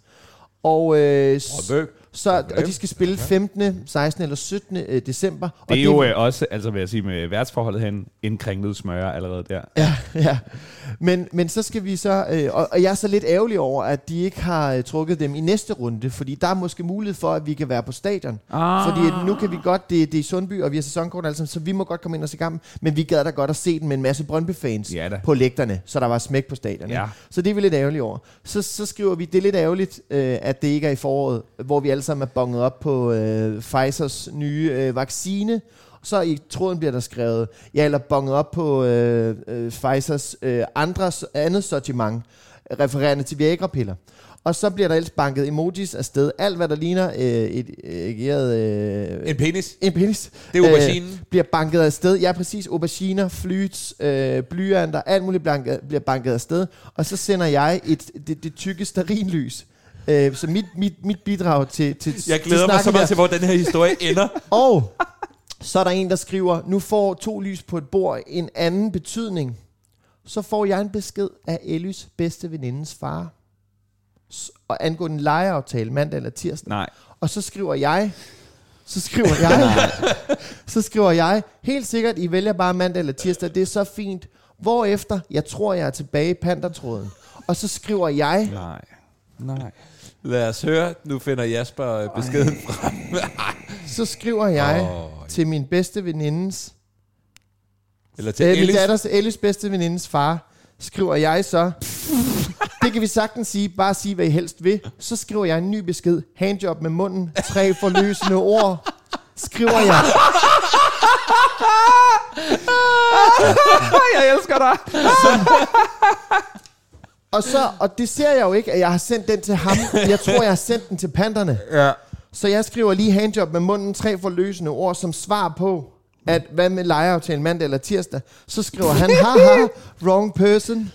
Og, øh, Brøndby. så, og de skal spille femtende, sekstende eller syttende december. Det og er jo det, også, altså vil jeg sige, med værtsforholdet hen, en kringlet smør allerede der. Ja, ja. Men, men så skal vi så, øh, og, og jeg er så lidt ærgerlig over, at de ikke har øh, trukket dem i næste runde, fordi der er måske mulighed for, at vi kan være på stadion. Ah. Fordi at nu kan vi godt, det, det er i Sundby, og vi har sæsonkort altså, så vi må godt komme ind og se kampen, men vi gad da godt at se den med en masse Brøndby-fans ja, på lægterne, så der var smæk på stadion. Ja. Så det er vi lidt ærgerlige over. Så, så skriver vi, det er lidt ærgerligt, øh, at det ikke er i foråret, hvor vi alle sammen er bonget op på øh, Pfizers nye øh, vaccine. Så i tråden bliver der skrevet, ja, eller bonget op på øh, øh, Pfizers øh, andres, andet sortiment, refererende til Viagra-piller. Og så bliver der ellers banket emojis afsted. Alt, hvad der ligner øh, et ægeret... Øh, en penis. En penis. Det er auberginen. Øh, bliver banket afsted. Ja, præcis. Auberginer, flyts, øh, blyanter, alt muligt banket, bliver banket afsted. Og så sender jeg et, det, det tykke stearinlys. Øh, så mit, mit, mit bidrag til... til jeg glæder til mig så meget der. til, hvor den her historie ender. Og så er der en, der skriver, nu får to lys på et bord en anden betydning. Så får jeg en besked af Ellys bedste venindens far. Og angående en lejeaftale mandag eller tirsdag. Nej. Og så skriver jeg... Så skriver jeg... så skriver jeg... Helt sikkert, I vælger bare mandag eller tirsdag. Det er så fint. Hvorefter, jeg tror, jeg er tilbage i pandertråden. Og så skriver jeg... Nej. Nej. Lad os høre. Nu finder Jasper beskeden frem. Så skriver jeg oh. til min bedste venindes... Eller til øh, Ellis. Min datters, Ellis bedste venindes far. Skriver jeg så... Det kan vi sagtens sige. Bare sige, hvad I helst vil. Så skriver jeg en ny besked. Handjob med munden. Tre forløsende ord. Skriver jeg. Jeg elsker dig. Så, og så, og det ser jeg jo ikke, at jeg har sendt den til ham. Jeg tror, jeg har sendt den til panderne. Ja. Så jeg skriver lige handjob med munden. Tre forløsende ord som svar på, at hvad med lejeaftalen mandag eller tirsdag. Så skriver han, haha, wrong person.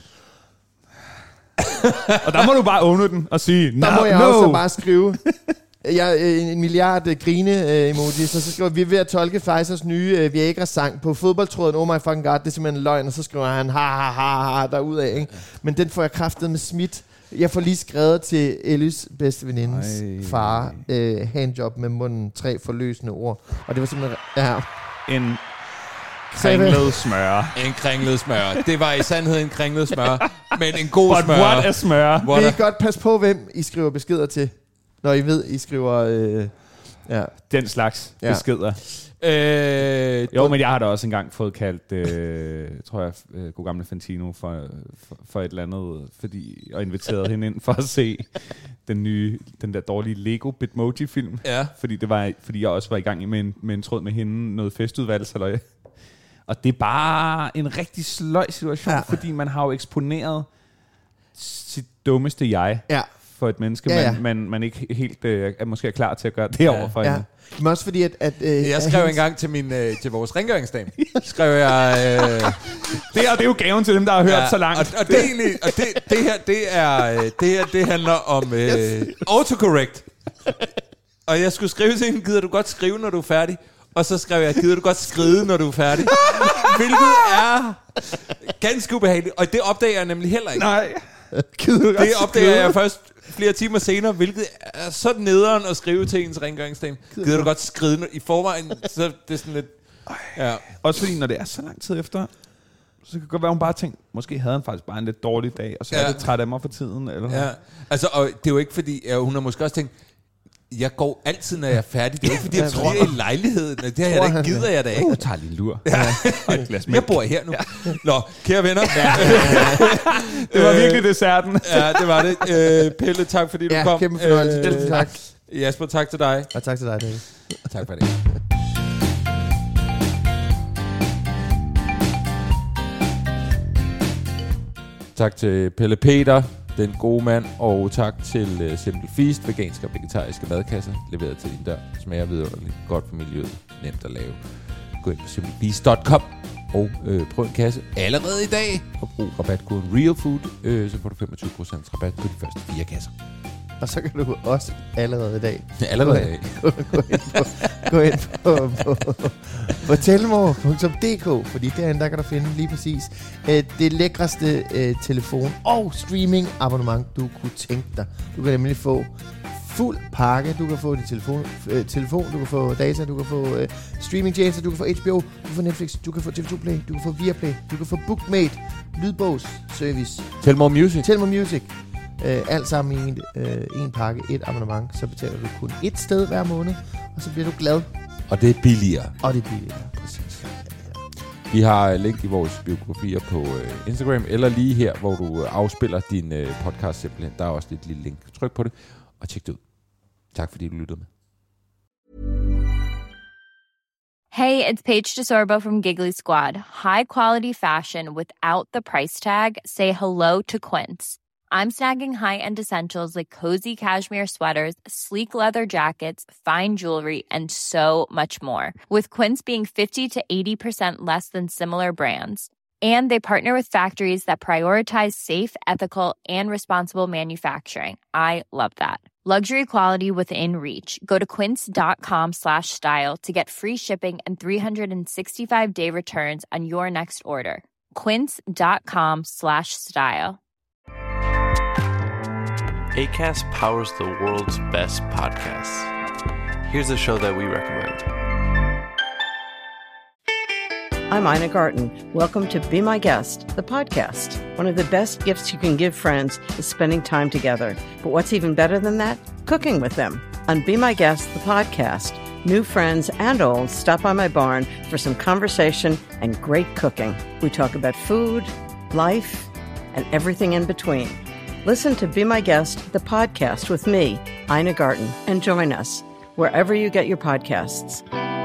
Og der må du bare åbne den og sige, no, der må jeg no. også bare skrive jeg, en milliard grine-emoji, så, så skriver vi er ved at tolke Pfizers nye uh, Viagra-sang på fodboldtråden, oh my fucking god, det er simpelthen løgn, og så skriver han ha ha ha ha derudad, ikke? Men den får jeg kraftet med smidt. Jeg får lige skrevet til Ellis bedste venindes far, uh, handjob med munden, tre forløsende ord, og det var simpelthen, ja. En kringlet smør. En kringlet smør. Det var i sandhed en kringlet smør. Men en god But smør. what a smør. Vil I godt passe på, hvem I skriver beskeder til, når I ved, I skriver... Øh, ja. Den slags Ja. beskeder. Øh, Jo, men jeg har da også engang fået kaldt, øh, tror jeg, øh, god gamle Fantino for, for, for et eller andet, fordi jeg inviterede hende ind for at se den nye, den der dårlige Lego Bitmoji-film. Ja. Fordi, det var, fordi jeg også var i gang med en, med en tråd med hende, noget festudvalgshalløj. Og det er bare en rigtig sløj situation, Ja. ja. fordi man har jo eksponeret sit dummeste jeg Ja. for et menneske, Ja, ja. Man, man, man ikke helt øh, er måske er klar til at gøre det over for Ja. hende. Men også fordi, at... at øh, Jeg skrev engang til, min, øh, til vores rengøringsdame. Skrev jeg... Øh, Det, og det er jo gaven til dem, der har hørt ja, så langt. Og, og, det, er egentlig, og det, det her, det er... øh, Det her, det handler om øh, yes. autocorrect. Og jeg skulle skrive til hende, gider du godt skrive, når du er færdig? Og så skrev jeg, gider du godt skride, når du er færdig? Hvilket er ganske ubehageligt. Og det opdager jeg nemlig heller ikke. Nej. Det opdager jeg først flere timer senere, hvilket er så nederen at skrive til ens rengøringsdame. Gider du godt skride i forvejen? Så det er sådan lidt... Ja. Også fordi, når det er så lang tid efter, så kan det godt være, hun bare tænker, måske havde han faktisk bare en lidt dårlig dag, og så ja. er Ja. det træt af mig for tiden. Eller Ja. Altså, og det er jo ikke fordi... Ja, hun har måske også tænkt, jeg går altid, når jeg er færdig. Det er jo ikke, fordi jeg tror i lejligheden. Det her jeg da, gider jeg da ikke. Jeg tager lige en lur. Ja. Og et glas mælk. Jeg bor her nu. Ja. Nå, kære venner. Det var virkelig desserten. Ja, det var det. Øh, Pelle, tak fordi du Ja, kom. kæmpe fornøjelse. Tusind tak. Jasper, tak til dig. Og tak til dig, David. Tak for det. Tak til Pelle Peter, den gode mand, og tak til uh, Simple Feast, veganske og vegetariske madkasser, leveret til din dør. Smager vidunderligt, godt for miljøet, nemt at lave. Gå ind på simple feast punktum com og øh, prøv en kasse allerede i dag, og brug rabatkoden REALFOOD, øh, så får du femogtyve procent rabat på de første fire kasser. Og så kan du også allerede i dag Allerede i dag. gå, gå ind på, gå ind på, på, på telmore punktum d k, fordi derinde der kan du finde lige præcis øh, det lækreste øh, telefon- og streaming-abonnement, du kunne tænke dig. Du kan nemlig få fuld pakke. Du kan få dit telefon, øh, telefon, du kan få data, du kan få øh, streamingtjenester, du kan få H B O, du kan få Netflix, du kan få T V to Play, du kan få Viaplay, du kan få Bookmate, lydbogsservice, Telmore Music. Telmore Music. Øh, alt sammen i en, øh, en pakke, et abonnement. Så betaler du kun et sted hver måned, og så bliver du glad. Og det er billigere. Og det er billigere. Præcis. Vi har link i vores biografier på øh, Instagram, eller lige her, hvor du øh, afspiller din øh, podcast simpelthen. Der er også et lille link. Tryk på det, og tjek det ud. Tak fordi du lyttede med. Hey, it's Paige DeSorbo from Giggly Squad. High quality fashion without the price tag. Say hello to Quince. I'm snagging high-end essentials like cozy cashmere sweaters, sleek leather jackets, fine jewelry, and so much more. With Quince being fifty to eighty percent less than similar brands. And they partner with factories that prioritize safe, ethical, and responsible manufacturing. I love that. Luxury quality within reach. Go to quince.com slash style to get free shipping and three sixty-five day returns on your next order. Quince.com slash style. Acast powers the world's best podcasts. Here's a show that we recommend. I'm Ina Garten. Welcome to Be My Guest, the podcast. One of the best gifts you can give friends is spending time together. But what's even better than that? Cooking with them. On Be My Guest, the podcast, new friends and old stop by my barn for some conversation and great cooking. We talk about food, life, and everything in between. Listen to Be My Guest, the podcast with me, Ina Garten, and join us wherever you get your podcasts.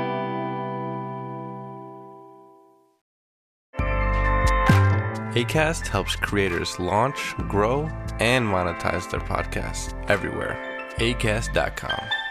Acast helps creators launch, grow, and monetize their podcasts everywhere. acast dot com.